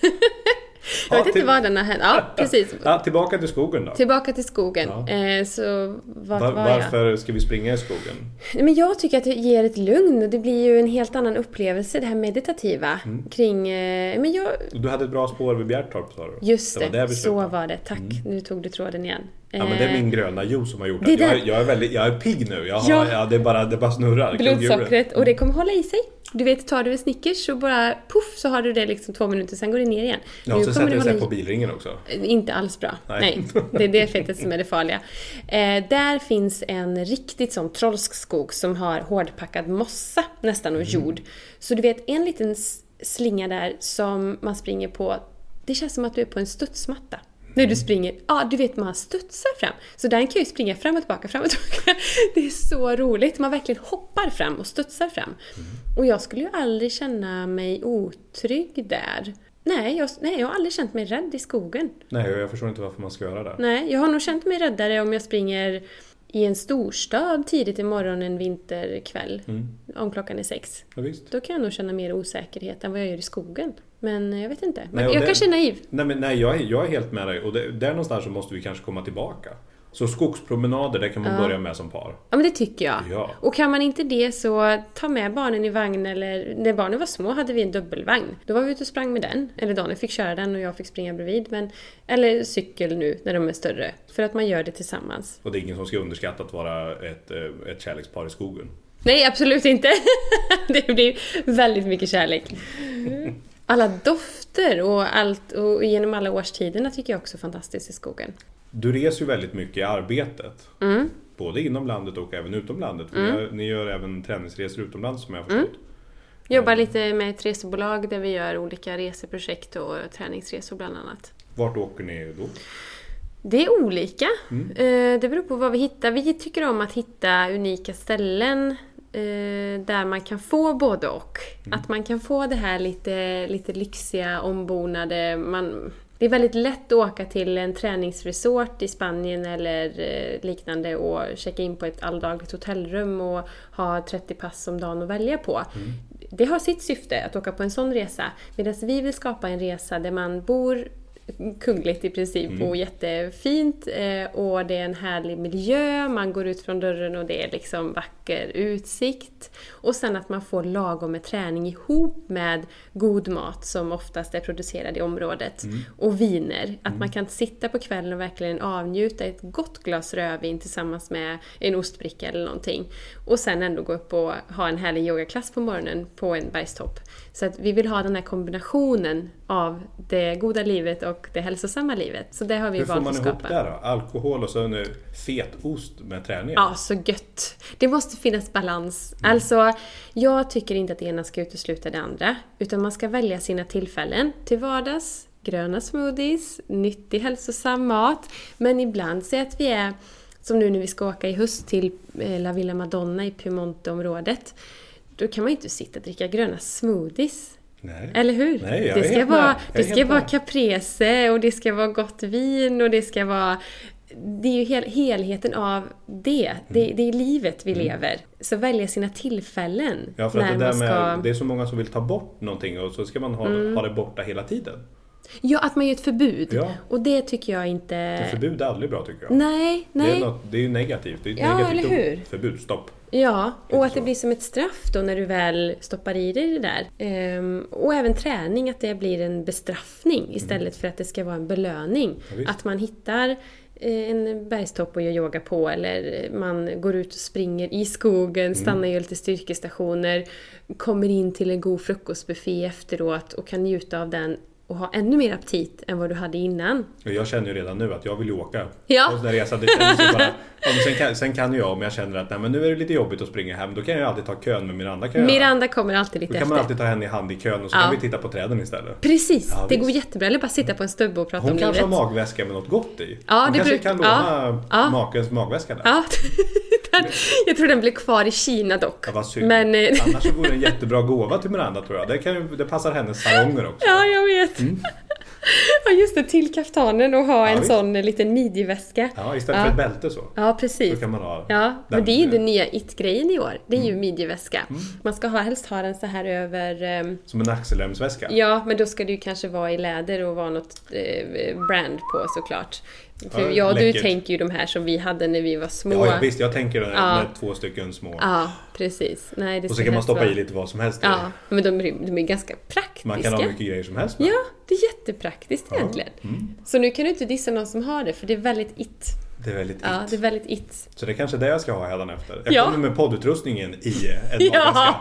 Jag vet ja, inte vad den har hänt. Ja, precis. Ja, tillbaka till skogen då. Tillbaka till skogen. Ja. Eh, så vart var, var jag? Varför ska vi springa i skogen? Men jag tycker att det ger ett lugn. Det blir ju en helt annan upplevelse, det här meditativa. Mm. Kring... Eh, men jag... Du hade ett bra spår vid Bjärtorp, sa du. Just det, det var så var det. Tack, mm. nu tog du tråden igen. Ja, men det är min gröna juice som har gjort det. det. Jag, jag, är väldigt, jag är pigg nu. Jag har, ja. Ja, det, är bara, det bara snurrar. Blodsockret. Och det kommer hålla i sig. Du vet, tar du en Snickers så bara puff så har du det liksom två minuter, sen går det ner igen. Ja, så sätter det sig på bilringen också. Inte alls bra. Nej. Nej, det är det fettet som är det farliga. Eh, där finns en riktigt sån trollskog som har hårdpackad mossa nästan och jord. Mm. Så du vet, en liten slinga där som man springer på, det känns som att du är på en studsmatta. När du springer, ja du vet man studsar fram. Så den kan ju springa fram och tillbaka, fram och tillbaka. Det är så roligt, man verkligen hoppar fram och studsar fram. Mm. Och jag skulle ju aldrig känna mig otrygg där. Nej jag, nej, jag har aldrig känt mig rädd i skogen. Nej, jag förstår inte varför man ska göra det. Nej, jag har nog känt mig räddare om jag springer i en storstad tidigt i morgon en vinterkväll. Mm. Om klockan är sex. Ja, visst. Då kan jag nog känna mer osäkerhet än vad jag gör i skogen. Men jag vet inte. Men nej, jag det, kanske är naiv. Nej, men nej jag, är, jag är helt med dig. Och det, där någonstans så måste vi kanske komma tillbaka. Så skogspromenader, det kan man ja. börja med som par. Ja, men det tycker jag. Ja. Och kan man inte det så ta med barnen i vagn. Eller när barnen var små hade vi en dubbelvagn. Då var vi ute och sprang med den. Eller Daniel fick köra den och jag fick springa bredvid. Men, eller cykel nu när de är större. För att man gör det tillsammans. Och det är ingen som ska underskatta att vara ett, ett kärlekspar i skogen. Nej, absolut inte. Det blir väldigt mycket kärlek. Alla dofter och allt och genom alla årstiderna tycker jag också är fantastiskt i skogen. Du reser ju väldigt mycket i arbetet. Mm. Både inom landet och även utom landet. För mm. ni, ni gör även träningsresor utomlands som jag har förstått. Mm. Jobbar lite med ett resebolag där vi gör olika reseprojekt och träningsresor bland annat. Vart åker ni då? Det är olika. Mm. Det beror på vad vi hittar. Vi tycker om att hitta unika ställen där man kan få både och. Mm. Att man kan få det här lite, lite lyxiga, ombonade. Man, det är väldigt lätt att åka till en träningsresort i Spanien eller liknande och checka in på ett alldagligt hotellrum och ha trettio pass om dagen att välja på. Mm. Det har sitt syfte att åka på en sån resa. Medan vi vill skapa en resa där man bor kungligt i princip mm. och jättefint eh, och det är en härlig miljö, man går ut från dörren och det är liksom vacker utsikt och sen att man får lagom med träning ihop med god mat som oftast är producerad i området mm. och viner, att mm. man kan sitta på kvällen och verkligen avnjuta ett gott glas rödvin tillsammans med en ostbricka eller någonting och sen ändå gå upp och ha en härlig yogaklass på morgonen på en bergstopp. Så att vi vill ha den här kombinationen av det goda livet och det hälsosamma livet. Så det har vi valt att skapa. Hur får man ihop det då? Alkohol och så en fet ost med träning? Ja, så gött. Det måste finnas balans. Mm. Alltså, jag tycker inte att det ena ska utesluta det andra. Utan man ska välja sina tillfällen till vardags. Gröna smoothies, nyttig hälsosam mat. Men ibland så att vi är, som nu när vi ska åka i höst till La Villa Madonna i Piemonte-området. Då kan man ju inte sitta och dricka gröna smoothies. Nej. Eller hur? Nej, det ska vara, det ska vara caprese och det ska vara gott vin och det ska vara... Det är ju hel, helheten av det. Mm. det. Det är livet vi mm. lever. Så välja sina tillfällen. Ja, för när att det, där man ska... med, det är så många som vill ta bort någonting och så ska man ha, mm. ha det borta hela tiden. Ja, att man gör ett förbud. Ja. Och det tycker jag inte... Ett förbud är aldrig bra tycker jag. Nej, nej. Det är, något, det är ju negativt. Det är ett ja, negativt eller hur? Förbud, stopp. Ja, och att det blir som ett straff då när du väl stoppar i dig det där. Ehm, och även träning, att det blir en bestraffning istället mm. för att det ska vara en belöning. Ja, att man hittar en bergstopp och gör yoga på, eller man går ut och springer i skogen, mm. stannar ju lite styrkestationer, kommer in till en god frukostbuffé efteråt och kan njuta av den och ha ännu mer aptit än vad du hade innan. Jag känner ju redan nu att jag vill åka. Ja. Och resa, det känns ju bara, ja, sen, kan, sen kan jag, om jag känner att nej, men nu är det lite jobbigt att springa hem, då kan jag alltid ta kön med Miranda. Kan Miranda kommer alltid lite efter. Då kan efter. man alltid ta henne i hand i kön och så ja. kan vi titta på träden istället. Precis, ja, det går jättebra. Eller bara sitta på en stubbe och prata Hon om livet. Hon kanske har magväska med något gott i. Ja, Hon det kanske bruk- kan låna ja. makens magväska där. Ja. Jag tror den blir kvar i Kina dock. Ja, vad synd. Men annars så vore det en jättebra gåva till Miranda, tror jag. Det, kan, det passar hennes salonger också. Ja, jag vet. Mm. Ja, just det, till kaftanen och ha ja, en visst. sån liten midjeväska. Ja, istället ja. för ett bälte så. Ja, precis. Så kan man ha ja, men det är ju den nya it-grejen i år. Det är mm. ju midjeväska. Mm. Man ska ha, helst ha den så här över... Um... Som en axelremsväska. Ja, men då ska det ju kanske vara i läder och vara något eh, brand på såklart. För ja, jag och du tänker ju de här som vi hade när vi var små. Ja, ja visst, jag tänker den ja. med två stycken små. Ja, precis. Nej, det och så kan man stoppa vara... i lite vad som helst. Ja, men de, de är ganska praktiska. Man kan ha mycket grejer som helst med. Ja, det är jättepraktiskt ja. egentligen. Mm. Så nu kan du inte dissa någon som har det, för det är väldigt it. Det är väldigt it. Ja, det är väldigt it. Så det är kanske det jag ska ha hädanefter. Jag ja. kommer med poddutrustningen i en ja. magväska.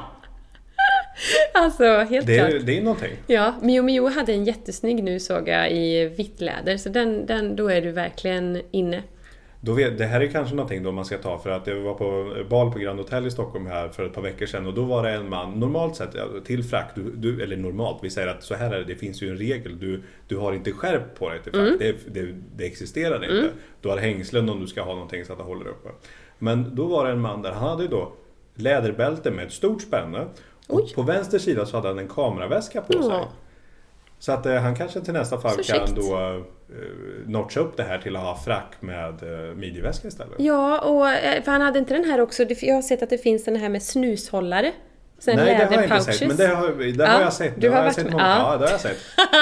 Alltså, helt det är, klart. Det är någonting. Ja, Mio Mio hade en jättesnygg nu såg jag i vitt läder. Så den, den, då är du verkligen inne. Då vet, det här är kanske någonting då man ska ta, för att jag var på bal på Grand Hotel i Stockholm här för ett par veckor sedan, och då var det en man, normalt sett till frack, du, du, eller normalt, vi säger att så här är det, det finns ju en regel, du, du har inte skärp på dig till frack, mm. det, det, det existerar inte. Mm. Du har hängslen om du ska ha någonting så att det håller uppe. Men då var det en man där, han hade då läderbälte med ett stort spänne. Och på vänster sida så hade han en kameraväska på sig. Ja. Så att eh, han kanske till nästa fall så kan då eh, notcha upp det här till att ha frack med eh, midjeväska istället. Ja, och för han hade inte den här också. Jag har sett att det finns den här med snushållare. Nej, det har jag inte sett, men det har, det ja, har jag sett. Du har, har varit sett med. Många, ja. ja, det har jag sett.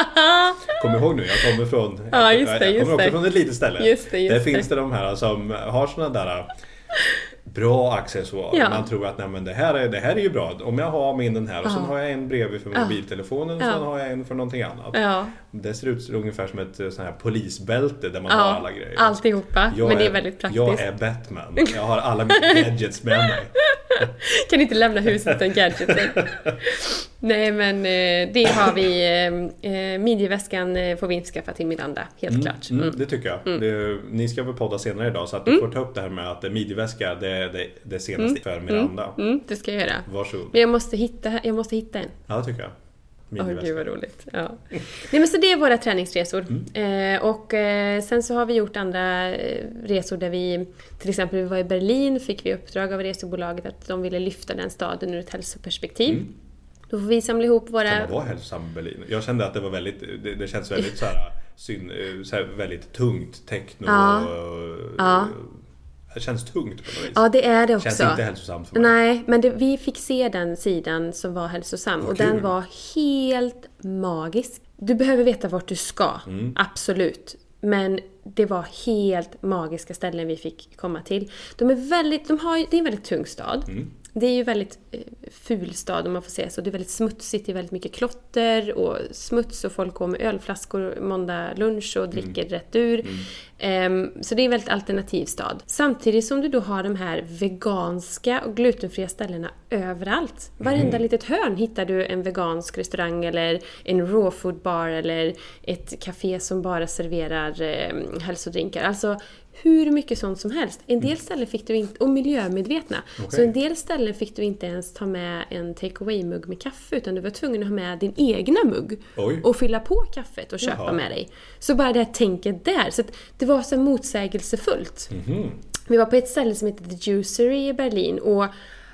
Kom ihåg nu, jag kommer från ja, just det, jag just kommer också det. från ett litet ställe. Just det, just där det. finns det de här som har såna där bra accessoarer. Ja. Man tror att nej, men det, här är, det här är ju bra. Om jag har min den här och ja. sen har jag en bredvid för mobiltelefonen och ja. sen har jag en för någonting annat. Ja. Det ser ut ungefär som ett sån här polisbälte där man ja. har alla grejer. Alltihopa, jag men det är är, väldigt praktiskt. Jag är Batman. Jag har alla mina gadgets med mig. Kan inte lämna huset utan gadgeten. Nej, men det har vi. Eh, midjeväskan får vi införskaffa till Miranda, helt mm, klart. Mm. Mm, det tycker jag. Mm. Det, ni ska väl podda senare idag, så att du mm. får ta upp det här med att midjeväska det är det, det senaste mm. för Miranda. Mm. Mm, det ska jag göra. Varsågod. Men jag måste hitta, jag måste hitta en. Ja, det tycker jag. Åh, oh, gud vad roligt. Ja. Nej, men så det är våra träningsresor. Mm. Eh, och eh, sen så har vi gjort andra eh, resor där vi, till exempel vi var i Berlin, fick vi uppdrag av resebolaget att de ville lyfta den staden ur ett hälsoperspektiv. Mm. Då får vi samla ihop våra... Kan man vara hälsosam i Berlin? Jag kände att det var väldigt, det, det känns väldigt så här, syn, så här väldigt tungt techno. Ja. Och, ja. Det känns tungt på något vis. Ja, det är det också. Känns inte hälsosamt för mig. Nej, men det, vi fick se den sidan som var hälsosam. Vad och kul. Den var helt magisk. Du behöver veta vart du ska. Mm. Absolut. Men det var helt magiska ställen vi fick komma till. De är väldigt, de har, det är en väldigt tung stad. Mm. Det är ju väldigt eh, ful stad om man får säga så. Det är väldigt smutsigt, det är väldigt mycket klotter och smuts och folk går med ölflaskor måndag lunch och dricker mm. rätt ur. Mm. Um, så det är en väldigt alternativ stad. Samtidigt som du då har de här veganska och glutenfria ställena överallt. Varenda mm. litet hörn hittar du en vegansk restaurang eller en raw food bar eller ett café som bara serverar eh, hälsodrinkar. Alltså hur mycket sånt som helst. En del ställen fick du inte, och miljömedvetna. Okay. Så en del ställen fick du inte ens ta med en take-away-mugg med kaffe, utan du var tvungen att ha med din egna mugg. Oj. Och fylla på kaffet och köpa Jaha. Med dig. Så bara det här tänket där. Så att det var så motsägelsefullt. Mm-hmm. Vi var på ett ställe som heter The Juicery i Berlin, och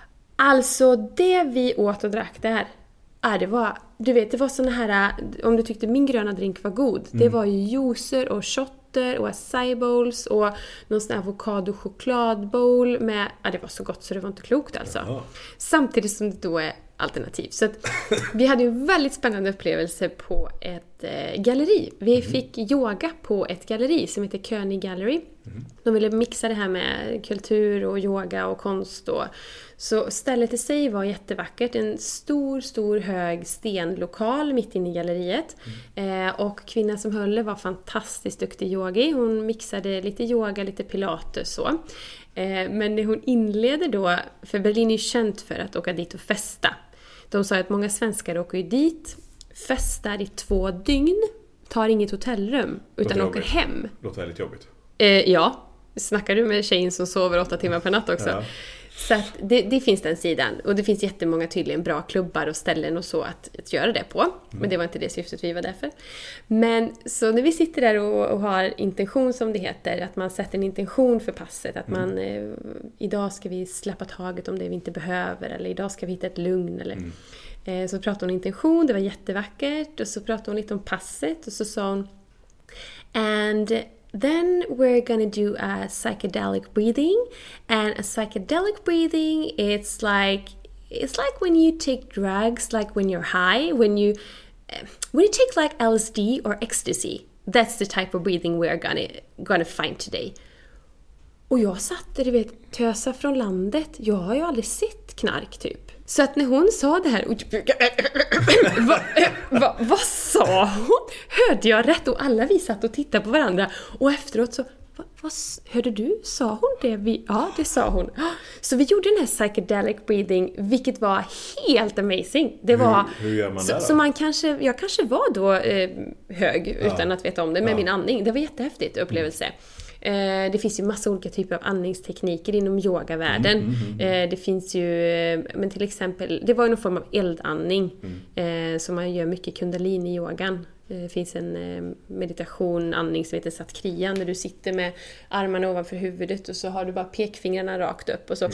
alltså det vi åt och drack där, ja, det var, du vet, det var såna här, om du tyckte min gröna drink var god, mm. det var ju juicer och shot och acai bowls och någon sån här avokado chokladbowl med, ja, det var så gott så det var inte klokt alltså. Jaha. Samtidigt som det då är alternativ. Så att vi hade ju en väldigt spännande upplevelse på ett ett eh, galleri. Vi mm. fick yoga på ett galleri som heter König Gallery. Mm. De ville mixa det här med kultur och yoga och konst. Och, så stället i sig var jättevackert. En stor, stor hög stenlokal mitt inne i galleriet. Mm. Eh, och kvinnan som höll det var fantastiskt duktig yogi. Hon mixade lite yoga, lite pilates så. Eh, men när hon inleder då, för Berlin är ju känt för att åka dit och festa. De sa att många svenskar åker ju dit, festar i två dygn, tar inget hotellrum, utan åker hem. Låter väldigt jobbigt. Eh, ja, snackar du med tjejen som sover åtta timmar per natt också? Ja. Så att det, det finns den sidan. Och det finns jättemånga tydligen bra klubbar och ställen och så att, att göra det på. Mm. Men det var inte det syftet vi var där för. Men så när vi sitter där och, och har intention som det heter, att man sätter en intention för passet. Att mm. man, eh, idag ska vi släppa taget om det vi inte behöver. Eller idag ska vi hitta ett lugn. Eller, mm. eh, så pratade hon intention, det var jättevackert. Och så pratade hon lite om passet och så sa hon And then we're gonna do a psychedelic breathing, and a psychedelic breathing it's like it's like when you take drugs, like when you're high, when you uh, when you take like L S D or ecstasy. That's the type of breathing we're gonna gonna find today. Och jag satt där, du vet, tösa från landet. Jag har ju aldrig sett knark typ. Så att när hon sa det här, vad va, va sa hon? Hörde jag rätt? Och alla vi satt och tittade på varandra. Och efteråt så, va, vad hörde du? Sa hon det? Vi, ja, det sa hon. Så vi gjorde den här psychedelic breathing, vilket var helt amazing. Det var, hur, hur gör man det då? Så, så man kanske, jag kanske var då eh, hög utan ja. att veta om det med ja. min andning. Det var jättehäftigt upplevelse. Mm. Det finns ju massa olika typer av andningstekniker inom yogavärlden. Mm, mm, mm. Det finns ju, men till exempel, det var ju någon form av eldandning mm. som man gör mycket kundalini-yogan. Det finns en meditation, andning som heter Satkriya, när du sitter med armarna ovanför huvudet och så har du bara pekfingrarna rakt upp och så mm.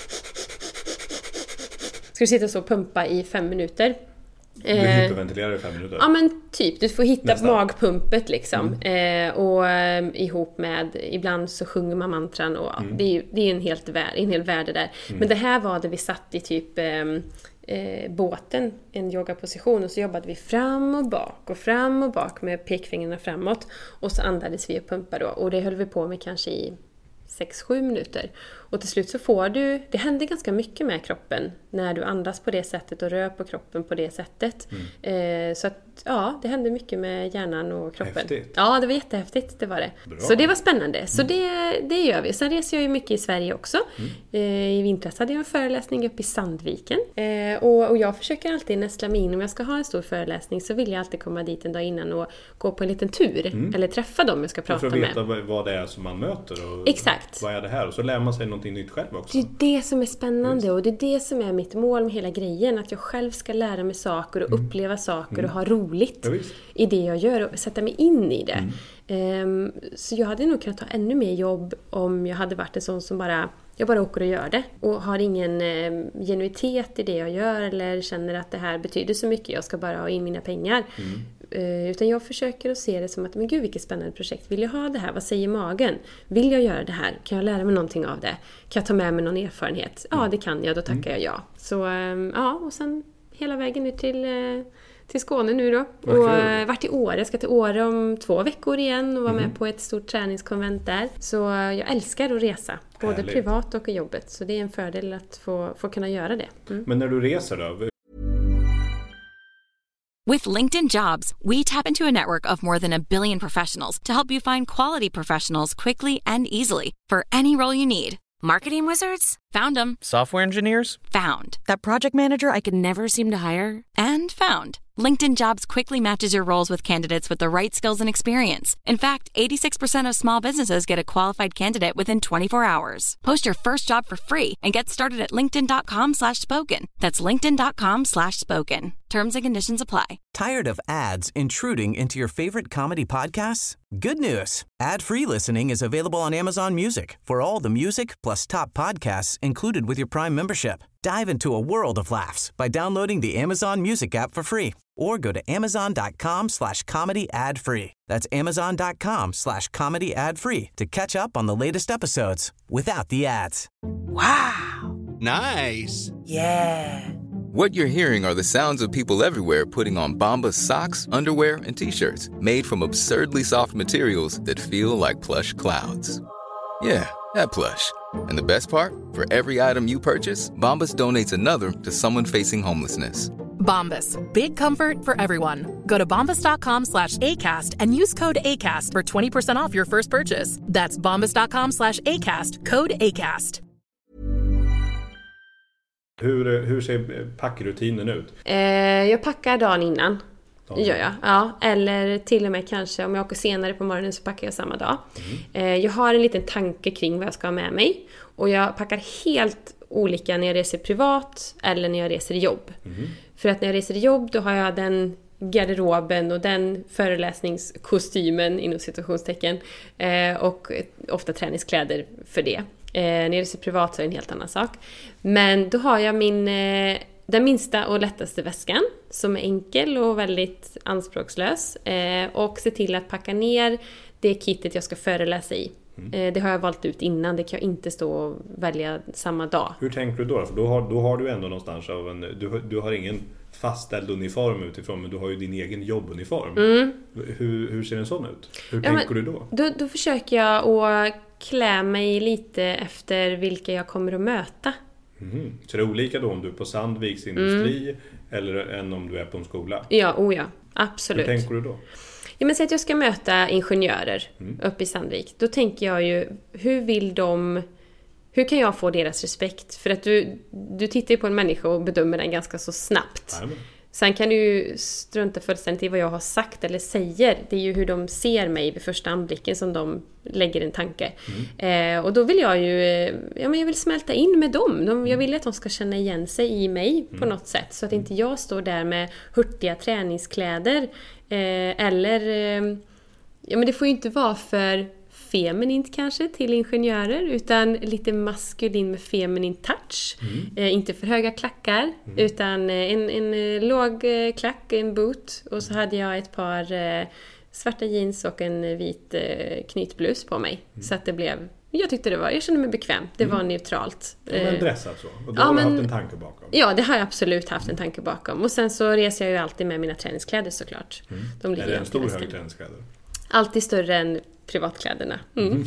ska du sitta så och pumpa i fem minuter. Du hyperventilerar i fem minuter. Ja, men typ, du får hitta Nästan. magpumpet liksom. Mm. eh, och eh, ihop med, ibland så sjunger man mantran och mm. det är ju det är en, helt vär, en hel värld där. Mm. Men det här var det vi satt i typ eh, eh, båten, en yogaposition, och så jobbade vi fram och bak och fram och bak med pekfingrarna framåt, och så andades vi och pumpade då, och det höll vi på med kanske i sex sju minuter. Och till slut så får du, det händer ganska mycket med kroppen när du andas på det sättet och rör på kroppen på det sättet. Mm. Eh, så att ja, det hände mycket med hjärnan och kroppen. Häftigt. Ja, det var jättehäftigt, det var det. Bra. Så det var spännande. Så mm. det, det gör vi. Sen reser jag ju mycket i Sverige också. Mm. Eh, I vintras hade jag en föreläsning uppe i Sandviken. Eh, och, och jag försöker alltid nästla mig in. Om jag ska ha en stor föreläsning så vill jag alltid komma dit en dag innan och gå på en liten tur. Mm. Eller träffa dem jag ska prata med. För att veta med. vad det är som man möter. Och exakt. Vad är det här? Och så lär man sig någonting nytt själv också. Det är det som är spännande. Just. Och det är det som är mitt mål med hela grejen. Att jag själv ska lära mig saker och mm. uppleva saker mm. och ha roligt. Ja, i det jag gör och sätta mig in i det. Mm. Um, så jag hade nog kunnat ta ännu mer jobb om jag hade varit en sån som bara, jag bara åker och gör det. Och har ingen um, genuitet i det jag gör eller känner att det här betyder så mycket, jag ska bara ha in mina pengar. Mm. Uh, utan jag försöker att se det som att, men gud vilket spännande projekt. Vill jag ha det här? Vad säger magen? Vill jag göra det här? Kan jag lära mig någonting av det? Kan jag ta med mig någon erfarenhet? Ja, det kan jag. Då tackar mm. jag ja. Så um, ja, och sen hela vägen ut till... Uh, till Skåne nu då. Och uh, varit i Åre. Jag ska till Åre om två veckor igen och vara mm. med på ett stort träningskonvent där. Så jag älskar att resa. Både Härligt. privat och i jobbet. Så det är en fördel att få, få kunna göra det. Mm. Men när du reser då? With LinkedIn Jobs, we tap into a network of more than a billion professionals to help you find quality professionals quickly and easily for any role you need. Marketing wizards? Found them. Software engineers? Found. That project manager I could never seem to hire? And found. LinkedIn Jobs quickly matches your roles with candidates with the right skills and experience. In fact, eighty-six percent of small businesses get a qualified candidate within twenty-four hours. Post your first job for free and get started at linkedin.com slash spoken. That's linkedin.com slash spoken. Terms and conditions apply. Tired of ads intruding into your favorite comedy podcasts? Good news. Ad-free listening is available on Amazon Music for all the music plus top podcasts included with your Prime membership. Dive into a world of laughs by downloading the Amazon Music app for free or go to amazon.com slash comedy ad free. That's amazon.com slash comedy ad free to catch up on the latest episodes without the ads. Wow. Nice. Yeah. What you're hearing are the sounds of people everywhere putting on Bombas socks, underwear, and T-shirts made from absurdly soft materials that feel like plush clouds. Yeah, that plush. And the best part? For every item you purchase, Bombas donates another to someone facing homelessness. Bombas. Big comfort for everyone. Go to bombas.com slash ACAST and use code ACAST for twenty percent off your first purchase. That's bombas.com slash ACAST. Code ACAST. Hur, hur ser packrutinen ut? Eh, jag packar dagen innan. Det gör jag. Ja, eller till och med kanske om jag åker senare på morgonen så packar jag samma dag. Mm. Eh, jag har en liten tanke kring vad jag ska ha med mig. Och jag packar helt olika när jag reser privat eller när jag reser i jobb. Mm. För att när jag reser i jobb då har jag den garderoben och den föreläsningskostymen inom situationstecken. Eh, och ofta träningskläder för det. Eh, när jag reser privat så är det en helt annan sak. Men då har jag min... Eh, Den minsta och lättaste väskan som är enkel och väldigt anspråkslös. Eh, och se till att packa ner det kittet jag ska föreläsa i. Mm. Eh, det har jag valt ut innan. Det kan jag inte stå och välja samma dag. Hur tänker du då? För då har, då har du ändå någonstans av en... Du, du har ingen fastställd uniform utifrån, men du har ju din egen jobbuniform. Mm. Hur, hur ser en sån ut? Hur ja, tänker men, du då? då? Då försöker jag att klä mig lite efter vilka jag kommer att möta. Mm. Så det är olika då om du är på Sandviks industri mm. eller än om du är på en skola? Ja, oh ja, absolut. Hur tänker du då? Ja, men säg att jag ska möta ingenjörer mm. uppe i Sandvik. Då tänker jag ju, hur vill de... Hur kan jag få deras respekt? För att du, du tittar ju på en människa och bedömer den ganska så snabbt. Amen. Sen kan du ju strunta fullständigt i vad jag har sagt eller säger. Det är ju hur de ser mig vid första anblicken som de lägger en tanke. Mm. Eh, och då vill jag ju ja, men jag vill smälta in med dem. De, jag vill att de ska känna igen sig i mig mm. på något sätt. Så att inte jag står där med hurtiga träningskläder. Eh, eller... Eh, ja, men det får ju inte vara för... feminint kanske till ingenjörer, utan lite maskulin med feminin touch. Mm. Eh, inte för höga klackar, mm. utan en, en, en låg klack, en boot. Och så hade jag ett par eh, svarta jeans och en vit eh, knytblus på mig. Mm. Så att det blev, jag tyckte det var, jag kände mig bekväm. Det mm. var neutralt. Ja, men dressat så. Och då ja, har du men, haft en tanke bakom. Ja, det har jag absolut haft en tanke bakom. Och sen så reser jag ju alltid med mina träningskläder såklart. Mm. De är det en stor hög träningskläder? Alltid större än privatkläderna. Mm. Mm.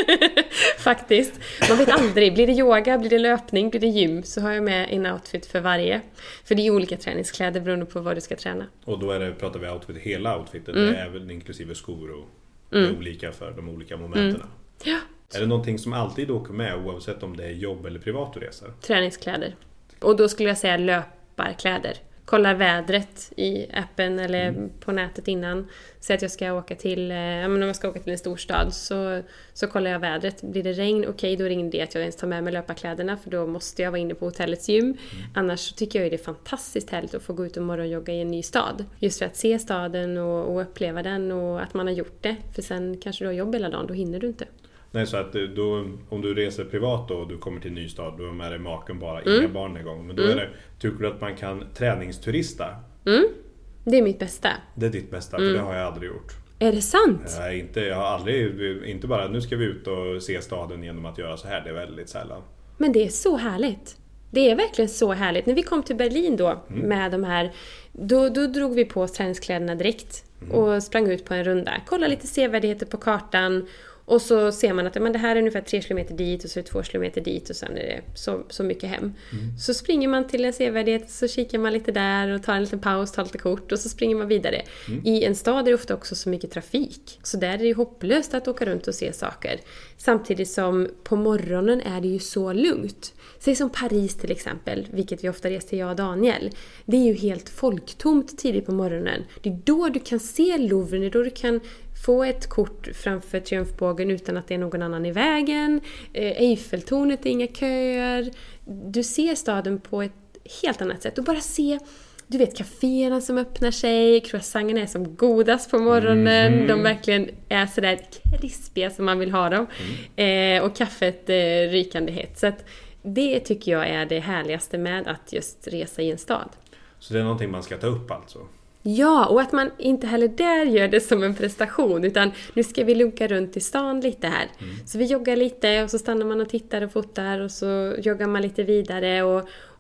Faktiskt. Man vet aldrig. Blir det yoga, blir det löpning, blir det gym, så har jag med en outfit för varje. För det är olika träningskläder beroende på vad du ska träna. Och då är det, pratar vi outfit, hela outfiten. Mm. Det är väl inklusive skor och mm. är olika för de olika momenten. Mm. Ja. Är det någonting som alltid åker med oavsett om det är jobb eller privat du reser? Träningskläder. Och då skulle jag säga löparkläder. Kollar vädret i appen eller mm. på nätet innan. Så att jag ska åka till, ja, men om jag ska åka till en storstad så, så kollar jag vädret. Blir det regn? Okej, okay, då är det ingen idé att jag ens tar med mig löparkläderna, för då måste jag vara inne på hotellets gym. Mm. Annars så tycker jag ju det är fantastiskt härligt att få gå ut och morgonjogga i en ny stad. Just för att se staden och, och uppleva den och att man har gjort det. För sen kanske du har jobb hela dagen, då hinner du inte. Nej, så att då, om du reser privat då och du kommer till en ny stad, då är med dig maken bara, inga mm. barn igång. Men då mm. är det, tycker du att man kan träningsturista? Mm. Det är mitt bästa. Det är ditt bästa, för mm. det har jag aldrig gjort. Är det sant? Nej, inte, jag har aldrig, inte bara nu ska vi ut och se staden genom att göra så här, det är väldigt sällan. Men det är så härligt. Det är verkligen så härligt. När vi kom till Berlin då mm. med de här, då, då drog vi på oss träningskläderna direkt mm. och sprang ut på en runda. Kolla lite sevärdheter på kartan. Och så ser man att men det här är ungefär tre kilometer dit och så är det två kilometer dit och sen är det så, så mycket hem. Mm. Så springer man till en sevärdhet, så kikar man lite där och tar en liten paus, tar lite kort och så springer man vidare. Mm. I en stad är det ofta också så mycket trafik. Så där är det ju hopplöst att åka runt och se saker. Samtidigt som på morgonen är det ju så lugnt. Säg som Paris till exempel, vilket vi ofta reser till jag och Daniel. Det är ju helt folktomt tidigt på morgonen. Det är då du kan se Louvre, det är då du kan få ett kort framför triumfbågen utan att det är någon annan i vägen. Eiffeltornet är inga köer. Du ser staden på ett helt annat sätt. Och bara se, du vet, kaféerna som öppnar sig. Croissanterna är som godast på morgonen. Mm. De verkligen är sådär krispiga som man vill ha dem. Mm. Eh, och kaffet eh, rykande hett. Så att det tycker jag är det härligaste med att just resa i en stad. Så det är någonting man ska ta upp alltså? Ja, och att man inte heller där gör det som en prestation, utan nu ska vi lunka runt i stan lite här. Mm. Så vi joggar lite och så stannar man och tittar och fotar och så joggar man lite vidare och,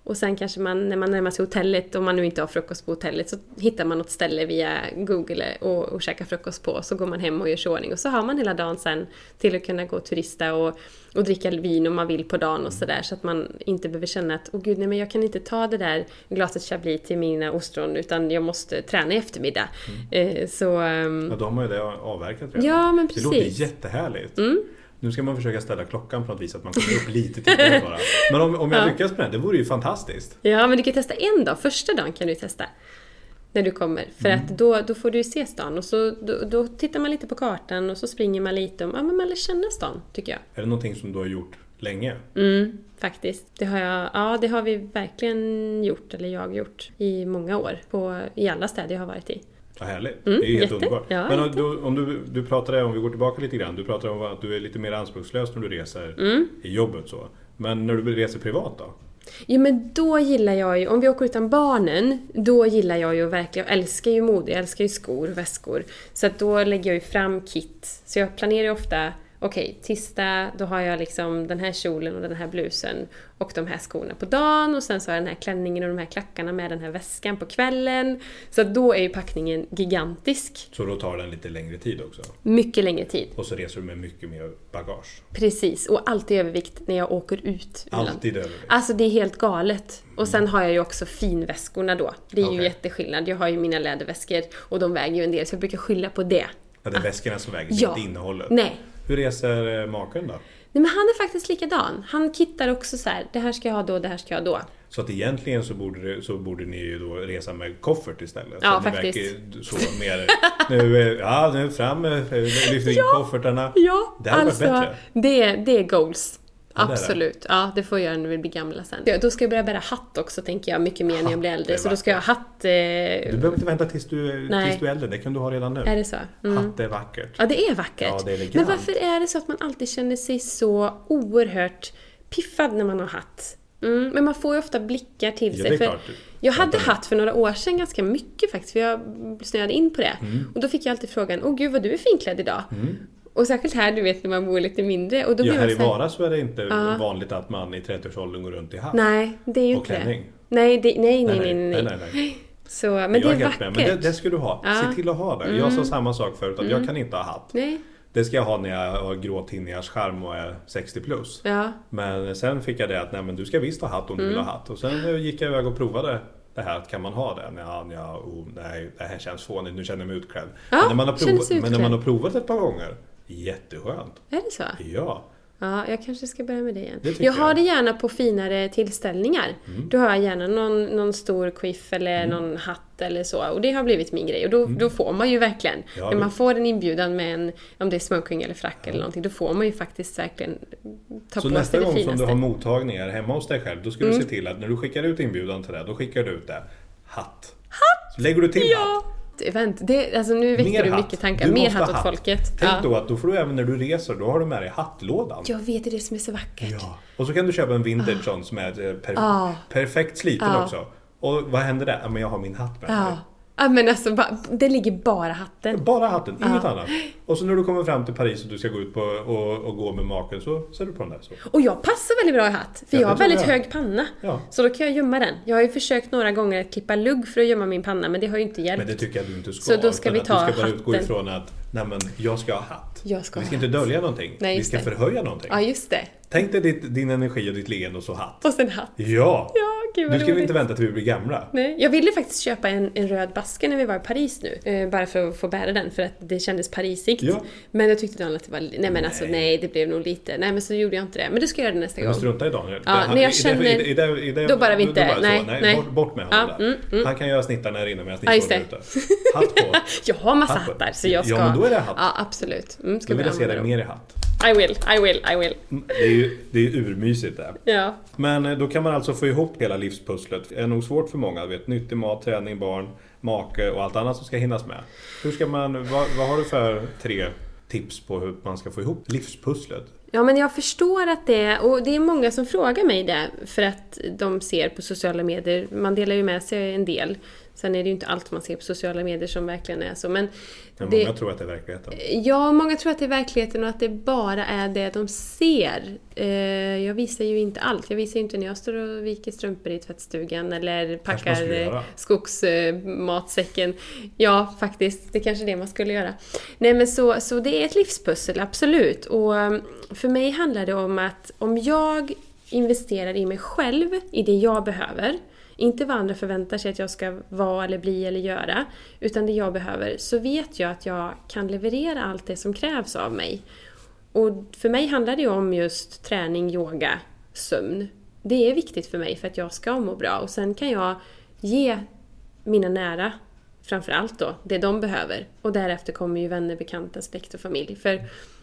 Och sen kanske man, när man närmar sig hotellet, om man nu inte har frukost på hotellet, så hittar man något ställe via Google och, och käkar frukost på. Så går man hem och gör sig ordning. Och så har man hela dagen sen till att kunna gå och turista och, och dricka vin om man vill på dagen och sådär. Så att man inte behöver känna att, åh gud, nej men jag kan inte ta det där glaset Chablis till mina ostron, utan jag måste träna i eftermiddag. Mm. Eh, så, um... ja, de har ju det avverkat redan. Ja, men precis. Det låter jättehärligt. Mm. Nu ska man försöka ställa klockan på något vis att man kommer upp lite tidigare bara. Men om, om jag ja. lyckas med det, det vore ju fantastiskt. Ja, men du kan testa en dag. Första dagen kan du testa. När du kommer. För mm. att då, då får du se stan. Och så, då, då tittar man lite på kartan och så springer man lite. Och, ja, men man lär känna stan, tycker jag. Är det någonting som du har gjort länge? Mm, faktiskt. Det har jag, ja, det har vi verkligen gjort. Eller jag gjort i många år. På, I alla städer jag har varit i. Ja, härligt. Mm, det är helt jätte. underbart. Ja, men du, om du, du pratade, om vi går tillbaka lite grann, du pratade om att du är lite mer anspråkslös när du reser mm. i jobbet så. Men när du reser privat då? Jo, men då gillar jag ju, om vi åker utan barnen, då gillar jag ju verkligen, jag älskar ju mode, jag älskar ju skor och väskor. Så att då lägger jag ju fram kit. Så jag planerar ju ofta, okej, okay, tisdag, då har jag liksom den här kjolen och den här blusen och de här skorna på dagen, och sen så har jag den här klänningen och de här klackarna med den här väskan på kvällen. Så då är ju packningen gigantisk. Så då tar den lite längre tid också? Mycket längre tid. Och så reser du med mycket mer bagage? Precis, och alltid övervikt när jag åker ut. Alltid övervikt? Alltså det är helt galet. Och sen har jag ju också finväskorna då. Det är okay. ju jätteskillnad. Jag har ju mina läderväskor och de väger ju en del, så jag brukar skylla på det. Ja, det är väskorna som väger, ja. inte innehållet. Nej. Hur reser maken då? Nej, men han är faktiskt likadan. Han kittar också så här, det här ska jag ha då, det här ska jag ha då. Så att egentligen så borde, det, så borde ni ju då resa med koffert istället. Ja, så faktiskt. Ni så mer, nu, ja, nu fram, lyfter in ja, koffertarna. Ja, det hade alltså, varit bättre. Det, det är goals. Ja, absolut. Det ja, det får jag göra när vi blir gamla sen. Ja, då ska jag börja bära hatt också, tänker jag, mycket mer hatt, när jag blir äldre. Så då ska jag ha hatt... Eh... Du behöver inte vänta tills du, tills du är äldre, det kan du ha redan nu. Är det så? Mm. Hatt är vackert. Ja, det är vackert. Ja, det är men varför är det så att man alltid känner sig så oerhört piffad när man har hatt? Mm, men man får ju ofta blickar till ja, sig. För för jag hade hatt för några år sedan ganska mycket faktiskt, för jag snöade in på det. Mm. Och då fick jag alltid frågan, åh gud vad du är finklädd idag. Mm. Och särskilt här, du vet, när man bor lite mindre. Och då ja, här i Vara så är det inte uh, vanligt att man i trettioårsåldern går runt i hatt. Nej, det är ju och inte klänning. det. Nej, det, nej, nej, nej, nej, nej, nej, nej. Så, men jag det är, är vackert. Med. Men det, det ska du ha. Ja. Se till att ha det. Mm. Jag sa samma sak förut, att mm. jag kan inte ha hatt. Nej. Det ska jag ha när jag har gråtinnigars charm och är sextio plus. Ja. Men sen fick jag det att nej, men du ska visst ha hatt om du mm. vill ha hatt. Och sen gick jag iväg och provade det här, att kan man ha det? Ja, ja, oh, nej, det här känns fånigt, nu känner jag mig utklädd. Ja, men, när man har provat, men när man har provat ett par gånger, jätteskönt. Är det så? Ja. Ja, jag kanske ska börja med det igen. Det jag har jag. det gärna på finare tillställningar. Mm. Då har jag gärna någon, någon stor quiff eller mm. någon hatt eller så. Och det har blivit min grej. Och då, mm. då får man ju verkligen, ja, när man får en inbjudan med en, om det är smoking eller frack ja. eller någonting, då får man ju faktiskt verkligen ta så på sig det finaste. Så nästa gång som du har mottagningar hemma hos dig själv, då ska du mm. se till att när du skickar ut inbjudan till det, då skickar du ut det. Hatt. Hatt! Så lägger du till ja. hatt. Event. Det, alltså nu väcker du mycket tankar. Du Mer hatt åt hatt. folket. Tänk ja. då att då får du även när du reser, då har du med dig hattlådan. Jag vet, det är det som är så vackert. Ja. Och så kan du köpa en vintage sån som är per- ah. perfekt sliten ah. också. Och vad händer där? Ja, men jag har min hatt med ah. mig. Ja, men alltså, det ligger bara hatten. Bara hatten, inget ah. annat. Och så när du kommer fram till Paris och du ska gå ut på och, och gå med maken, så ser du på den där så. Och jag passar väldigt bra i hatt, för ja, jag har väldigt jag. hög panna. Ja. Så då kan jag gömma den. Jag har ju försökt några gånger att klippa lugg för att gömma min panna, men det har ju inte hjälpt. Men det tycker jag du inte ska. Så då ska vi ta Du ska bara hatten. utgå ifrån att nej, men jag ska ha hatt. Jag ska vi ska ha inte hatt. dölja någonting. Nej, vi ska det. förhöja någonting. Ja, just det. Tänk dig ditt, din energi och ditt leende och så hatt. Och sen hatt. Ja. Ja, gud vad Nu ska roligt. vi inte vänta till vi blir gamla. Nej, jag ville faktiskt köpa en, en röd baske när vi var i Paris nu. Eh, bara för att få bära den, för att det kändes parisigt. Ja. Men jag tyckte att det var... Nej, men nej. alltså nej, det blev nog lite... Nej, men så gjorde jag inte det. Men då ska jag göra det nästa gång. Men strunta i Daniel. Ja, när jag känner... I det, i det, i det, då bara vi inte... Bara nej, nej, nej. Bort, bort med honom ja, där. mm, mm. Han kan göra snittarna här inne medan ja, ni står där ute. Hatt på. Jag har massa hatt hattar, så jag ska... Ja, men då är det hatt. Ja, absolut. Mm, ska då vill jag se dig mer i hatt. I will, I will, I will. Det är ju det är urmysigt det. Ja. Men då kan man alltså få ihop hela livspusslet. Det är nog svårt för många. Vet, nyttig mat, träning, barn, make och allt annat som ska hinnas med. Hur ska man, vad, vad har du för tre tips på hur man ska få ihop livspusslet? Ja, men jag förstår att det är, och det är många som frågar mig det för att de ser på sociala medier, man delar ju med sig en del, Sen är det ju inte allt man ser på sociala medier som verkligen är så. Men ja, det, många tror att det är verkligheten. Ja, många tror att det är verkligheten och att det bara är det de ser. Jag visar ju inte allt. Jag visar ju inte när jag står och viker strumpor i tvättstugan eller packar skogsmatsäcken. Ja, faktiskt. Det är kanske det man skulle göra. Nej, men så, så det är ett livspussel, absolut. Och för mig handlar det om att om jag investerar i mig själv, i det jag behöver, inte vad andra förväntar sig att jag ska vara eller bli eller göra, utan det jag behöver, så vet jag att jag kan leverera allt det som krävs av mig. Och för mig handlar det om just träning, yoga, sömn. Det är viktigt för mig för att jag ska må bra. Och sen kan jag ge mina nära, framförallt då, det de behöver. Och därefter kommer ju vänner, bekanta, släkt och familj. För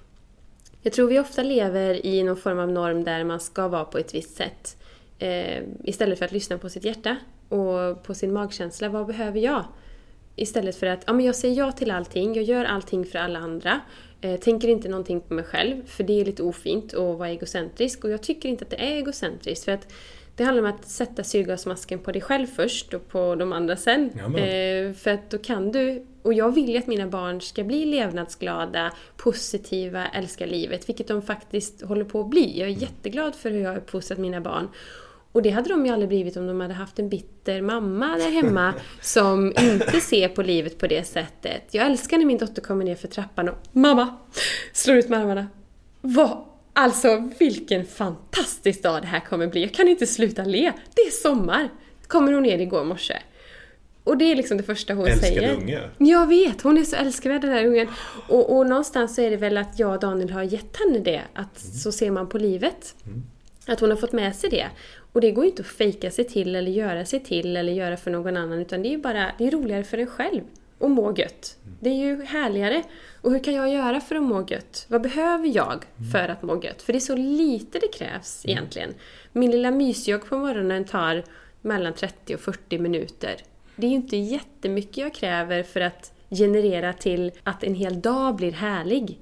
jag tror vi ofta lever i någon form av norm där man ska vara på ett visst sätt. Eh, istället för att lyssna på sitt hjärta och på sin magkänsla. Vad behöver jag? Istället för att ja, men jag säger ja till allting. Jag gör allting för alla andra. Eh, tänker inte någonting på mig själv. För det är lite ofint att vara egocentrisk. Och jag tycker inte att det är egocentriskt. För att det handlar om att sätta syrgasmasken på dig själv först. Och på de andra sen. Ja, eh, för att då kan du. Och jag vill ju att mina barn ska bli levnadsglada, positiva, älska livet. Vilket de faktiskt håller på att bli. Jag är jätteglad för hur jag har uppfostrat mina barn. Och det hade de ju aldrig blivit om de hade haft en bitter mamma där hemma som inte ser på livet på det sättet. Jag älskar när min dotter kommer ner för trappan och mamma slår ut med armarna. Vad? Alltså vilken fantastisk dag det här kommer bli. Jag kan inte sluta le. Det är sommar. Kommer hon ner igår morse. Och det är liksom det första hon älskade säger. Älskade unge. Jag vet, hon är så älskvärd den här ungen. Och, och någonstans så är det väl att jag och Daniel har gett henne det. Att mm. så ser man på livet. Mm. Att hon har fått med sig det. Och det går ju inte att fejka sig till eller göra sig till eller göra för någon annan. Utan det är ju bara, det är roligare för en själv att må gött. Mm. Det är ju härligare. Och hur kan jag göra för att må gött? Vad behöver jag för att må gött? För det är så lite det krävs mm. egentligen. Min lilla mysjogg på morgonen tar mellan trettio och fyrtio minuter. Det är ju inte jättemycket jag kräver för att generera till att en hel dag blir härlig.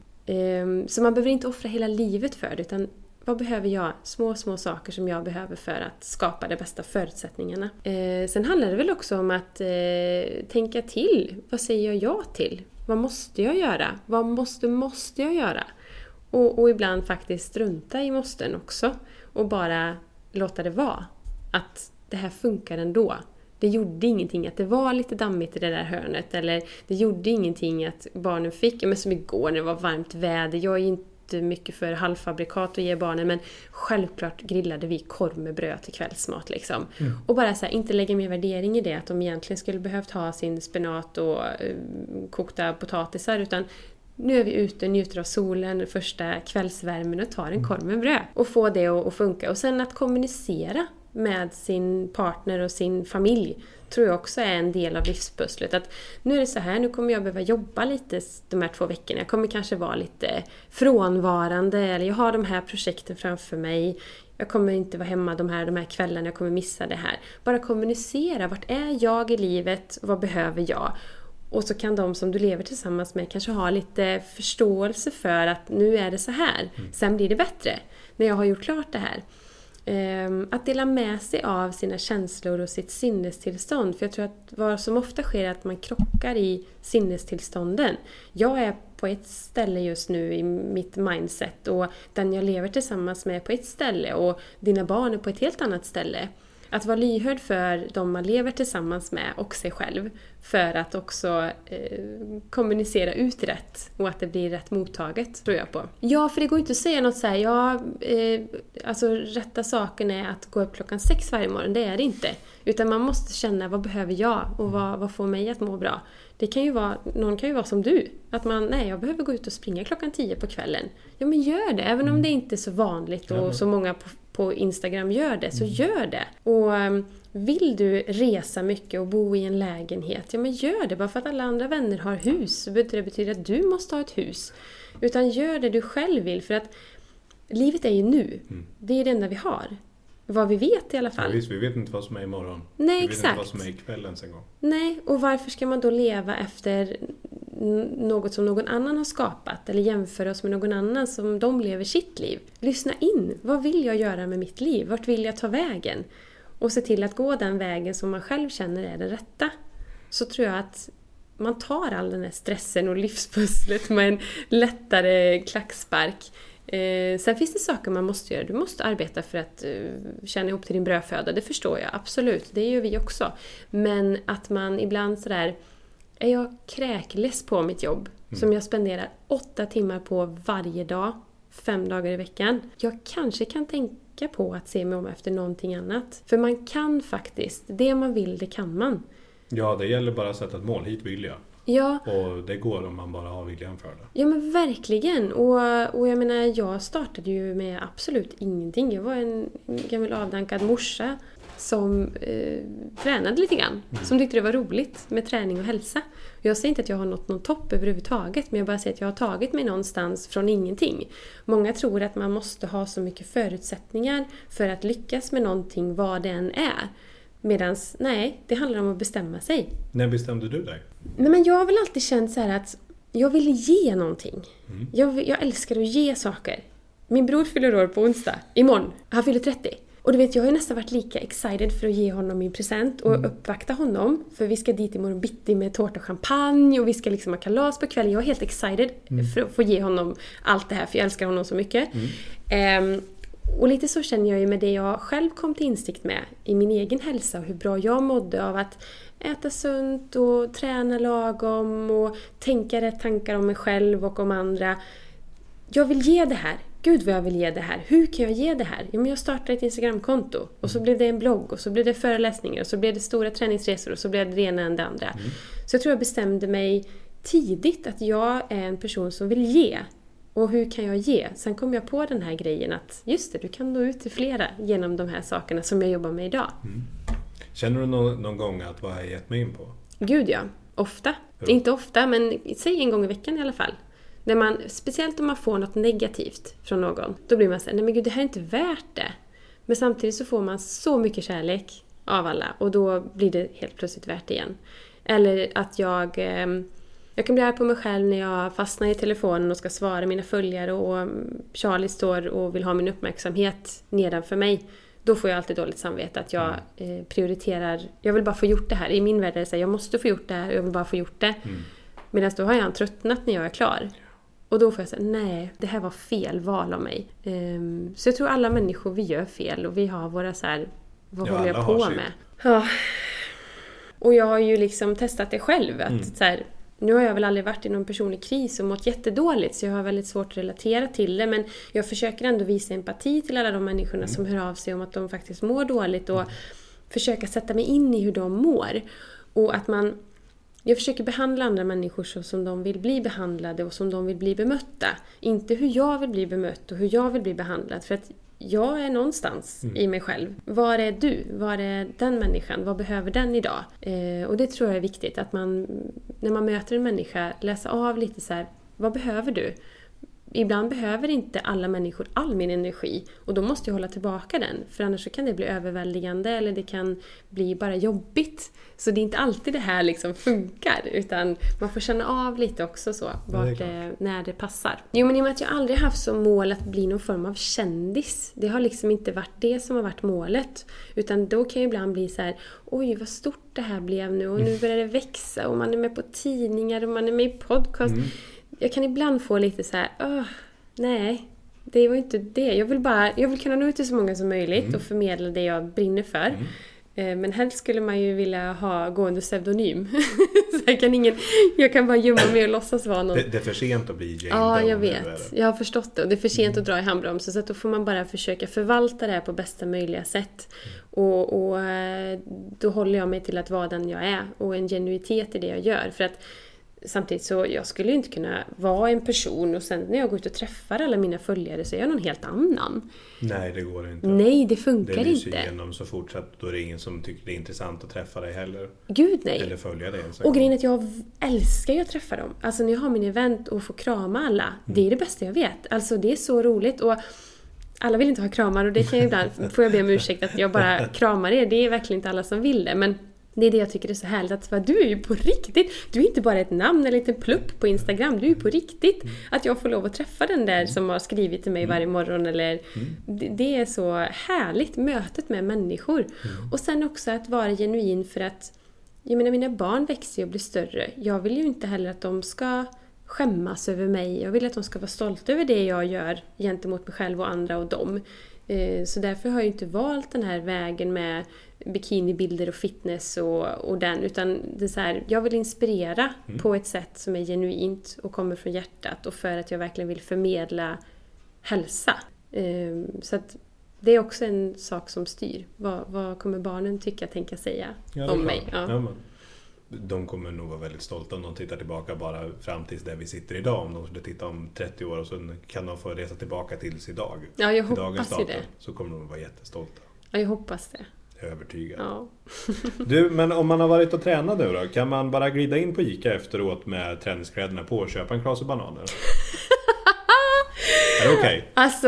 Så man behöver inte offra hela livet för det, utan vad behöver jag? Små, små saker som jag behöver för att skapa de bästa förutsättningarna. Sen handlar det väl också om att tänka till. Vad säger jag ja till? Vad måste jag göra? Vad måste, måste jag göra? Och, och ibland faktiskt strunta i måsten också. Och bara låta det vara. Att det här funkar ändå. Det gjorde ingenting att det var lite dammigt i det där hörnet. Eller det gjorde ingenting att barnen fick, men som igår när det var varmt väder. Jag är inte mycket för halvfabrikat att ge barnen, men självklart grillade vi korv med bröd till kvällsmat. Liksom. Mm. Och bara så här, inte lägga mer värdering i det. Att de egentligen skulle behövt ha sin spenat och uh, kokta potatisar. Utan nu är vi ute och njuter av solen, första kvällsvärmen och tar en korv med bröd. Och få det att, att funka. Och sen att kommunicera med sin partner och sin familj tror jag också är en del av livspusslet. Att nu är det så här, nu kommer jag behöva jobba lite de här två veckorna. Jag kommer kanske vara lite frånvarande, eller jag har de här projekten framför mig. Jag kommer inte vara hemma de här, de här kvällarna, jag kommer missa det här. Bara kommunicera, vart är jag i livet, vad behöver jag? Och så kan de som du lever tillsammans med kanske ha lite förståelse för att nu är det så här. Sen blir det bättre när jag har gjort klart det här. Att dela med sig av sina känslor och sitt sinnestillstånd. För jag tror att vad som ofta sker är att man krockar i sinnestillstånden. Jag är på ett ställe just nu i mitt mindset. Och den jag lever tillsammans med är på ett ställe. Och dina barn är på ett helt annat ställe. Att vara lyhörd för de man lever tillsammans med och sig själv. För att också eh, kommunicera ut rätt. Och att det blir rätt mottaget, tror jag på. Ja, för det går inte att säga något så här. Ja, eh, alltså rätta saken är att gå upp klockan sex varje morgon. Det är det inte. Utan man måste känna, vad behöver jag? Och vad, vad får mig att må bra? Det kan ju vara, någon kan ju vara som du. Att man, nej, jag behöver gå ut och springa klockan tio på kvällen. Ja, men gör det. Även om det inte är så vanligt och så många på, på Instagram gör det, så gör det. Och um, vill du resa mycket och bo i en lägenhet, ja men gör det. Bara för att alla andra vänner har hus så betyder det betyder att du måste ha ett hus. Utan gör det du själv vill, för att livet är ju nu. Mm. Det är det enda vi har. Vad vi vet i alla fall. Ja, visst, vi vet inte vad som är imorgon. Nej, vi exakt. vet inte vad som är ikväll ens en gång. Nej, och varför ska man då leva efter något som någon annan har skapat? Eller jämföra oss med någon annan som de lever sitt liv? Lyssna in. Vad vill jag göra med mitt liv? Vart vill jag ta vägen? Och se till att gå den vägen som man själv känner är den rätta. så tror jag att man tar all den här stressen och livspusslet med en lättare klackspark. Eh, sen finns det saker man måste göra. Du måste arbeta för att eh, tjäna ihop till din brödföda. Det förstår jag, absolut. Det gör vi också. Men att man ibland sådär, är jag kräkless på mitt jobb mm. som jag spenderar åtta timmar på varje dag, fem dagar i veckan. Jag kanske kan tänka på att se mig om efter någonting annat. För man kan faktiskt, det man vill, det kan man. Ja, det gäller bara att sätta ett mål, hit vill jag. Ja. Och det går om man bara har viljan för det. Ja, men verkligen. Och, och jag menar, jag startade ju med absolut ingenting. Jag var en gammal avdankad morsa som eh, tränade lite grann. Mm. Som tyckte det var roligt med träning och hälsa. Jag säger inte att jag har nått någon topp överhuvudtaget. Men jag bara säger att jag har tagit mig någonstans från ingenting. Många tror att man måste ha så mycket förutsättningar för att lyckas med någonting, vad det än är. Medans, nej, det handlar om att bestämma sig. När bestämde du dig? Nej, men jag har väl alltid känt så här att jag vill ge någonting. Mm. Jag, jag älskar att ge saker. Min bror fyller år på onsdag, imorgon. Han fyller trettio. Och du vet, jag har ju nästan varit lika excited för att ge honom min present och mm. uppvakta honom. För vi ska dit imorgon bitti med tårta och champagne och vi ska liksom ha kalas på kvällen. Jag är helt excited mm. för att få ge honom allt det här, för jag älskar honom så mycket. Mm. Um, Och lite så känner jag ju med det jag själv kom till insikt med i min egen hälsa och hur bra jag mådde av att äta sunt och träna lagom och tänka rätt tankar om mig själv och om andra. Jag vill ge det här. Gud vad jag vill ge det här. Hur kan jag ge det här? Ja, men jag startade ett Instagramkonto och så blev det en blogg och så blev det föreläsningar och så blev det stora träningsresor och så blev det det ena än det andra. Mm. Så jag tror jag bestämde mig tidigt att jag är en person som vill ge. Och hur kan jag ge? Sen kom jag på den här grejen att just det, du kan nå ut till flera genom de här sakerna som jag jobbar med idag. Mm. Känner du någon, någon gång att vad jag gett mig in på? Gud ja, ofta. Hur? Inte ofta, men säg en gång i veckan i alla fall. När man, speciellt om man får något negativt från någon, då blir man så här, nej men gud, det här är inte värt det. Men samtidigt så får man så mycket kärlek av alla och då blir det helt plötsligt värt igen. Eller att jag... Eh, Jag kan bli arg på mig själv när jag fastnar i telefonen och ska svara mina följare och Charlie står och vill ha min uppmärksamhet nedanför mig. Då får jag alltid dåligt samvete att jag eh, prioriterar, jag vill bara få gjort det här. I min värld är det så här, jag måste få gjort det här och jag vill bara få gjort det. Mm. Medan då har jag tröttnat när jag är klar. Och då får jag säga, nej, det här var fel val av mig. Um, så jag tror alla människor, vi gör fel och vi har våra så här, vad ja, håller jag på med? Ja. Och jag har ju liksom testat det själv. Att mm. så här, nu har jag väl aldrig varit i någon personlig kris och mått jättedåligt, så jag har väldigt svårt att relatera till det. Men jag försöker ändå visa empati till alla de människorna mm. som hör av sig om att de faktiskt mår dåligt och mm. försöka sätta mig in i hur de mår. Och att man, jag försöker behandla andra människor så som de vill bli behandlade och som de vill bli bemötta. Inte hur jag vill bli bemött och hur jag vill bli behandlad. För att jag är någonstans mm. i mig själv. Var är du? Var är den människan? Vad behöver den idag? Eh, och det tror jag är viktigt. Att man, när man möter en människa, läsa av lite så här, vad behöver du? Ibland behöver inte alla människor all min energi. Och då måste jag hålla tillbaka den. För annars så kan det bli överväldigande eller det kan bli bara jobbigt. Så det är inte alltid det här liksom funkar. Utan man får känna av lite också så. Vart det det, när det passar. Jo, men i och med att jag aldrig haft som mål att bli någon form av kändis. Det har liksom inte varit det som har varit målet. Utan då kan jag ibland bli så här, oj vad stort det här blev nu. Och nu börjar det växa. Och man är med på tidningar och man är med i podcast. Mm. Jag kan ibland få lite så här, åh, nej, det var inte det. Jag vill bara, jag vill kunna nå ut till så många som möjligt mm. och förmedla det jag brinner för. Mm. Men helst skulle man ju vilja ha gå under pseudonym. Så jag kan ingen, jag kan bara gömma mig och låtsas vara någon. Det, det är för sent att bli Jane Ja, Doe, jag vet. Jag har förstått det. Och det är för sent mm. att dra i handbromsen. Så att då får man bara försöka förvalta det här på bästa möjliga sätt. Mm. Och, och då håller jag mig till att vara den jag är. Och en genuitet i det jag gör. För att samtidigt så jag skulle inte kunna vara en person och sen när jag går ut och träffar alla mina följare så är jag någon helt annan. Nej, det går inte. Nej, det funkar det inte. Det igenom så fortsatt, då är det ingen som tycker det är intressant att träffa dig heller. Gud, nej. Eller följa dig. Och grejen är att jag älskar ju att träffa dem. Alltså när jag har min event och får krama alla, mm. det är det bästa jag vet. Alltså det är så roligt och alla vill inte ha kramar och det kan jag ibland, får jag be om ursäkt att jag bara kramar er. Det är verkligen inte alla som vill det, men det är det jag tycker är så härligt, att du är ju på riktigt. Du är inte bara ett namn eller en liten plupp på Instagram. Du är ju på riktigt. Att jag får lov att träffa den där som har skrivit till mig varje morgon. Eller, mm. det, det är så härligt, mötet med människor. Mm. Och sen också att vara genuin, för att jag menar mina barn växer och blir större. Jag vill ju inte heller att de ska skämmas över mig. Jag vill att de ska vara stolta över det jag gör gentemot mig själv och andra och dem. Så därför har jag inte valt den här vägen med bikinibilder och fitness och, och den. Utan det är så här, jag vill inspirera mm. på ett sätt som är genuint och kommer från hjärtat. Och för att jag verkligen vill förmedla hälsa. Så att det är också en sak som styr. Vad, vad kommer barnen tycka, tänka, säga ja, om mig? Ja. Ja, men de kommer nog vara väldigt stolta om de tittar tillbaka bara fram tills där vi sitter idag. Om de skulle titta om trettio år och så kan de få resa tillbaka tills idag. Ja, jag hoppas ju det. Så kommer de vara jättestolta. Ja, jag hoppas det. Jag är övertygad. Ja. Du, men om man har varit och tränat nu då, kan man bara glida in på Ica efteråt med träningskläderna på och köpa en klase bananer? Är det okej? Okay? Alltså,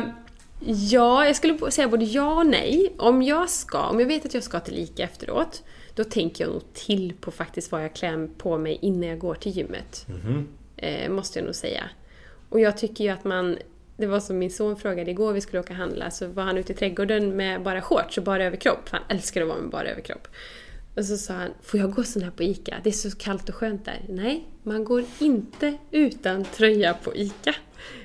ja, jag skulle säga både ja och nej. Om jag ska, om jag vet att jag ska till Ica efteråt, då tänker jag nog till på faktiskt vad jag klär på mig innan jag går till gymmet. Mm-hmm. Eh, måste jag nog säga. Och jag tycker ju att man, det var som min son frågade igår, vi skulle åka handla, så var han ute i trädgården med bara shorts och bara överkropp. Han älskar att vara med bara överkropp. Och så sa han, får jag gå sån här på Ica? Det är så kallt och skönt där. Nej, man går inte utan tröja på Ica.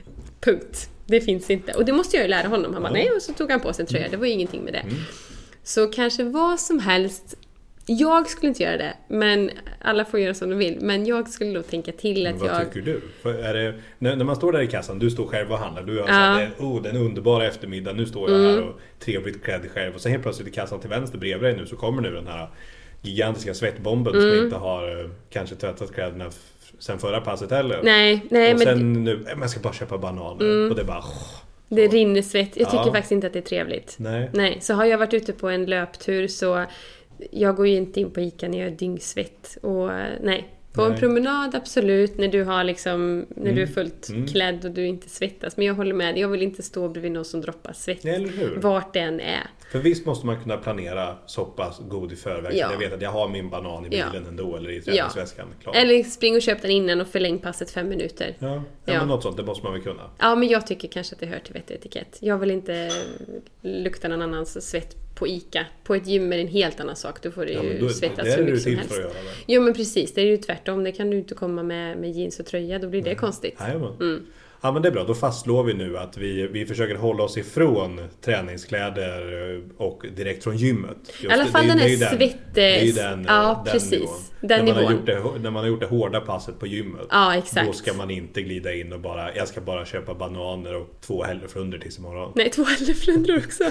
Punkt. Det finns inte. Och det måste jag ju lära honom. Han bara, nej, och så tog han på sig en tröja. Det var ju ingenting med det. Mm. Så kanske vad som helst. Jag skulle inte göra det, men alla får göra som de vill. Men jag skulle då tänka till att vad jag... Vad tycker du? För är det, när, när man står där i kassan, du står själv och handlar. Du har sagt, ja. oh, den underbara eftermiddag, nu står jag mm. här och trevligt klädd själv. Och sen helt plötsligt i kassan till vänster bredvid dig nu så kommer nu den här gigantiska svettbomben mm. som inte har kanske tvättat kläderna f- sen förra passet heller. Nej, nej. Och men sen nu, man ska bara köpa bananer. Mm. Och det bara... Oh, det rinner svett. Jag tycker ja. faktiskt inte att det är trevligt. Nej. nej. Så har jag varit ute på en löptur så... Jag går ju inte in på Ica när jag är dyngsvett. Och nej, på nej. en promenad absolut. När du har liksom, när mm. du är fullt mm. klädd och du inte svettas. Men jag håller med, jag vill inte stå bredvid någon som droppar svett. Eller hur? Vart det än är. För visst måste man kunna planera så pass god i förväg. Ja. Jag vet att jag har min banan i bilen ja. ändå. Eller i träningsväskan. Ja. Eller spring och köp den innan och förläng passet fem minuter. Ja, ja, ja. Men något sånt, det måste man väl kunna. Ja, men jag tycker kanske att det hör till vett och etikett. Jag vill inte lukta någon annans svett på Ica. På ett gym är det en helt annan sak. Då får du ju ja, svettas det hur mycket som helst. För att göra det. Jo, men precis. Det är ju tvärtom. Det kan du inte komma med, med jeans och tröja. Då blir det Nej. konstigt. Nej, men. Mm. Ja, men det är bra. Då fastslår vi nu att vi, vi försöker hålla oss ifrån träningskläder och direkt från gymmet. Just I alla fall det, den här det svettes... Det är ju den, ja, den precis. nivån. Den när, man har nivån. gjort det, när man har gjort det hårda passet på gymmet. Ja, exakt. Då ska man inte glida in och bara, jag ska bara köpa bananer och två hälleflundor tills imorgon. Nej, två hälleflundor också.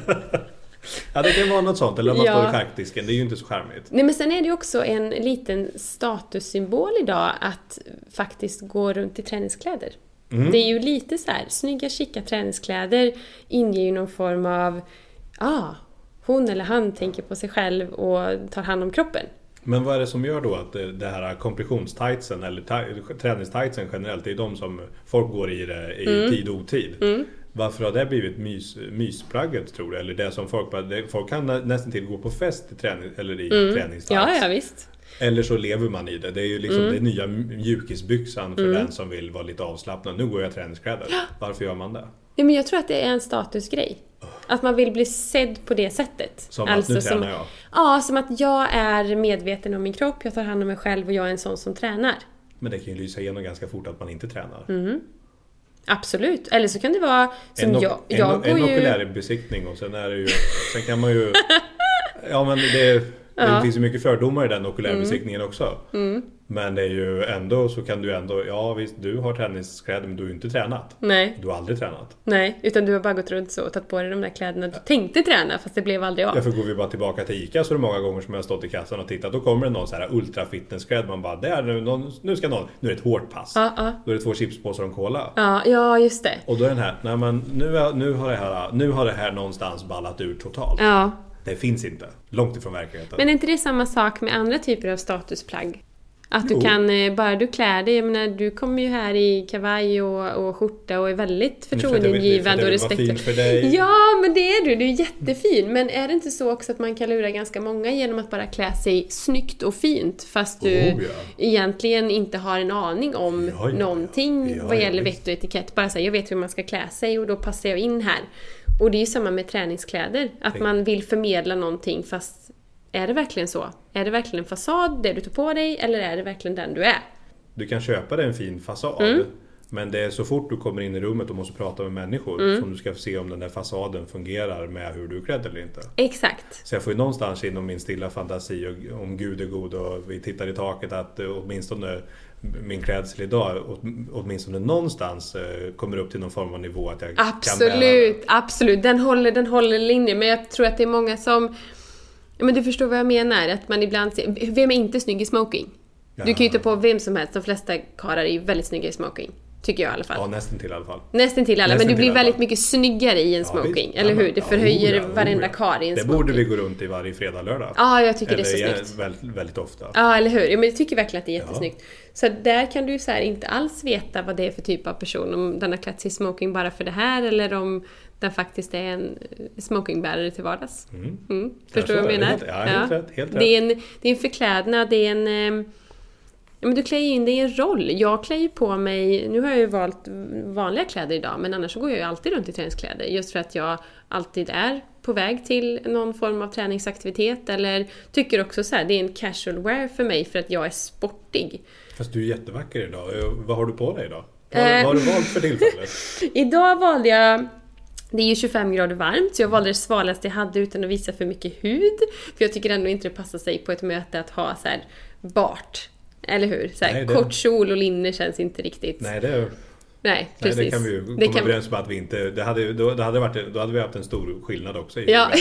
Ja, det kan vara något sånt. Eller om man ja. står i charkdisken. Det är ju inte så charmigt. Nej, men sen är det ju också en liten statussymbol idag att faktiskt gå runt i träningskläder. Mm. Det är ju lite så här, snygga, chicka träningskläder inger ju någon form av, ja, ah, hon eller han tänker på sig själv och tar hand om kroppen. Men vad är det som gör då att det, det här kompressionstightsen eller ta- träningstightsen generellt, det är de som folk går i det i mm. tid och otid. Mm. Varför har det blivit mys, mysplagget, tror du? Eller det som folk, folk kan nästan till gå på fest i träning, eller i mm. träningstights. Ja, ja, visst. Eller så lever man i det. Det är ju liksom mm. det nya mjukisbyxan för mm. den som vill vara lite avslappnad. Nu går jag träningskläder. Varför gör man det? Ja, men jag tror att det är en statusgrej. Att man vill bli sedd på det sättet. Som alltså, att nu tränar som, jag. Ja, som att jag är medveten om min kropp. Jag tar hand om mig själv och jag är en sån som tränar. Men det kan ju lysa igenom ganska fort att man inte tränar. Mm. Absolut. Eller så kan det vara som en, jag, en, jag en går ju... okulärbesiktning och sen är det ju... Sen kan man ju... Ja, men det... Ja. Det finns ju mycket fördomar i den okulärbesiktningen mm. också. Mm. Men det är ju ändå, så kan du ändå, ja visst, du har träningskläder men du har ju inte tränat. Nej. Du har aldrig tränat. Nej, utan du har bara gått runt så och tagit på dig de där kläderna. Du tänkte träna fast det blev aldrig av. Därför går vi bara tillbaka till Ica så är det många gånger som jag har stått i kassan och tittat. Då kommer det någon så här ultra fitnessklädd. Man bara, där nu, någon, nu ska någon, nu är det ett hårt pass. Ja, ja. Då är det två chipspåsar och cola. Ja, ja, just det. Och då är den här, nej men nu, är, nu, har det här, nu har det här någonstans ballat ur totalt. Ja. Det finns inte. Långt ifrån verkligheten. Men är inte det samma sak med andra typer av statusplagg? Att jo. du kan, bara du klär dig, jag menar, du kommer ju här i kavaj och, och skjorta och är väldigt förtroendeingivande och respektfull. För dig. Ja, men det är du, du är jättefin. Men är det inte så också att man kan lura ganska många genom att bara klä sig snyggt och fint fast du oh, ja. egentligen inte har en aning om ja, ja, någonting ja, ja, vad gäller ja, vett och etikett. Bara säga, jag vet hur man ska klä sig och då passar jag in här. Och det är ju samma med träningskläder. Att man vill förmedla någonting fast är det verkligen så? Är det verkligen en fasad, det du tar på dig, eller är det verkligen den du är? Du kan köpa dig en fin fasad, mm. men det är så fort du kommer in i rummet och måste prata med människor mm. som du ska se om den där fasaden fungerar med hur du är klädd eller inte. Exakt. Så jag får ju någonstans inom min stilla fantasi och, om Gud är god och vi tittar i taket att åtminstone min klädsel idag åtminstone någonstans kommer upp till någon form av nivå att jag absolut, kan bära. Absolut, den håller, den håller linje, men jag tror att det är många som, ja, men du förstår vad jag menar, att man ibland ser, vem är inte snygg i smoking? Du kan ju ta på vem som helst, de flesta karlar är ju väldigt snygga i smoking. Tycker jag i alla fall. Ja, nästan till i alla fall. Nästan till alla, nästan men du blir alla. väldigt mycket snyggare i en ja, smoking. Visst. Eller hur? Det förhöjer ja, oh, ja, varenda oh, ja. kar i en det smoking. Det borde vi gå runt i varje fredag lördag. Ja, jag tycker eller det är så snyggt. Väldigt, väldigt ofta. Ja, eller hur? Ja, men jag tycker verkligen att det är ja. jättesnyggt. Så där kan du ju så här inte alls veta vad det är för typ av person. Om den har klätt sig i smoking bara för det här, eller om den faktiskt är en smokingbärare till vardags. Mm. Mm. Förstår du vad jag menar? Helt, ja, helt ja. rätt. Helt rätt. Det är en, det är en förklädnad, det är en... Ja, men du klär ju in det i en roll. Jag klär ju på mig, nu har jag ju valt vanliga kläder idag, men annars så går jag ju alltid runt i träningskläder. Just för att jag alltid är på väg till någon form av träningsaktivitet. Eller tycker också så här, det är en casual wear för mig för att jag är sportig. Fast du är jättevacker idag. Vad har du på dig idag? Vad, vad har du valt för tillfället? Idag valde jag... Det är ju tjugofem grader varmt, så jag valde det svalaste jag hade utan att visa för mycket hud. För jag tycker ändå inte det passar sig på ett möte att ha så här bart. Eller hur? Så här, Nej, det... Kort kjol och linne känns inte riktigt. Nej, det är... Nej, precis. Nej, det kan vi ju komma det kan... överens om att vi inte... Det hade, då, det hade varit, då hade vi haft en stor skillnad också. I ja,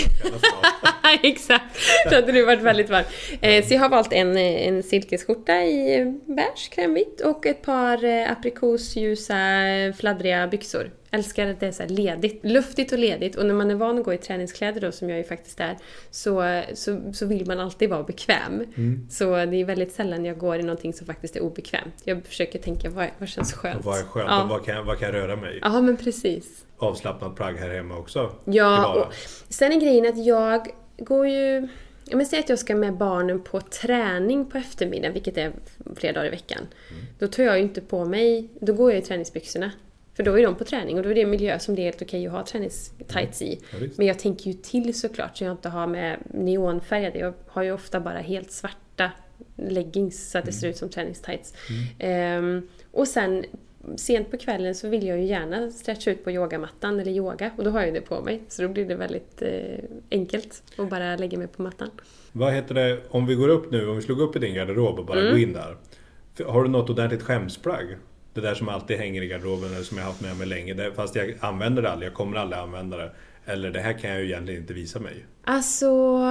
exakt. Då hade det varit väldigt varmt. Eh, så jag har valt en, en silkesskjorta i beige, krämvitt och ett par eh, aprikosljusa fladdriga byxor. Älskar att det är så här ledigt, luftigt och ledigt. Och när man är van att gå i träningskläder då, som jag ju faktiskt är, så, så, så vill man alltid vara bekväm. Mm. Så det är väldigt sällan jag går i någonting som faktiskt är obekvämt. Jag försöker tänka, vad, vad känns skönt? Och vad är skönt? Ja. Och vad kan, vad kan jag röra mig? Ja, men precis. Avslappnat plagg här hemma också. Ja, och sen är grejen att jag går ju... Jag menar, säg att jag ska med barnen på träning på eftermiddagen, vilket är flera dagar i veckan. Mm. Då tar jag ju inte på mig... Då går jag i träningsbyxorna. För då är de på träning och då är det en miljö som det är helt okej att ha träningstights i. Ja, men jag tänker ju till såklart så jag inte har med neonfärgade. Jag har ju ofta bara helt svarta leggings så att det mm. ser ut som träningstights. Mm. Um, och sen sent på kvällen så vill jag ju gärna stretcha ut på yogamattan eller yoga. Och då har jag det på mig. Så då blir det väldigt eh, enkelt att bara lägga mig på mattan. Vad heter det, om vi går upp nu, om vi slår upp i din garderob och bara mm. går in där. Har du något ordentligt skämsplagg? Det där som alltid hänger i garderoben eller som jag har haft med mig länge. Det, fast jag använder det aldrig, jag kommer aldrig använda det. Eller det här kan jag ju egentligen inte visa mig. Alltså,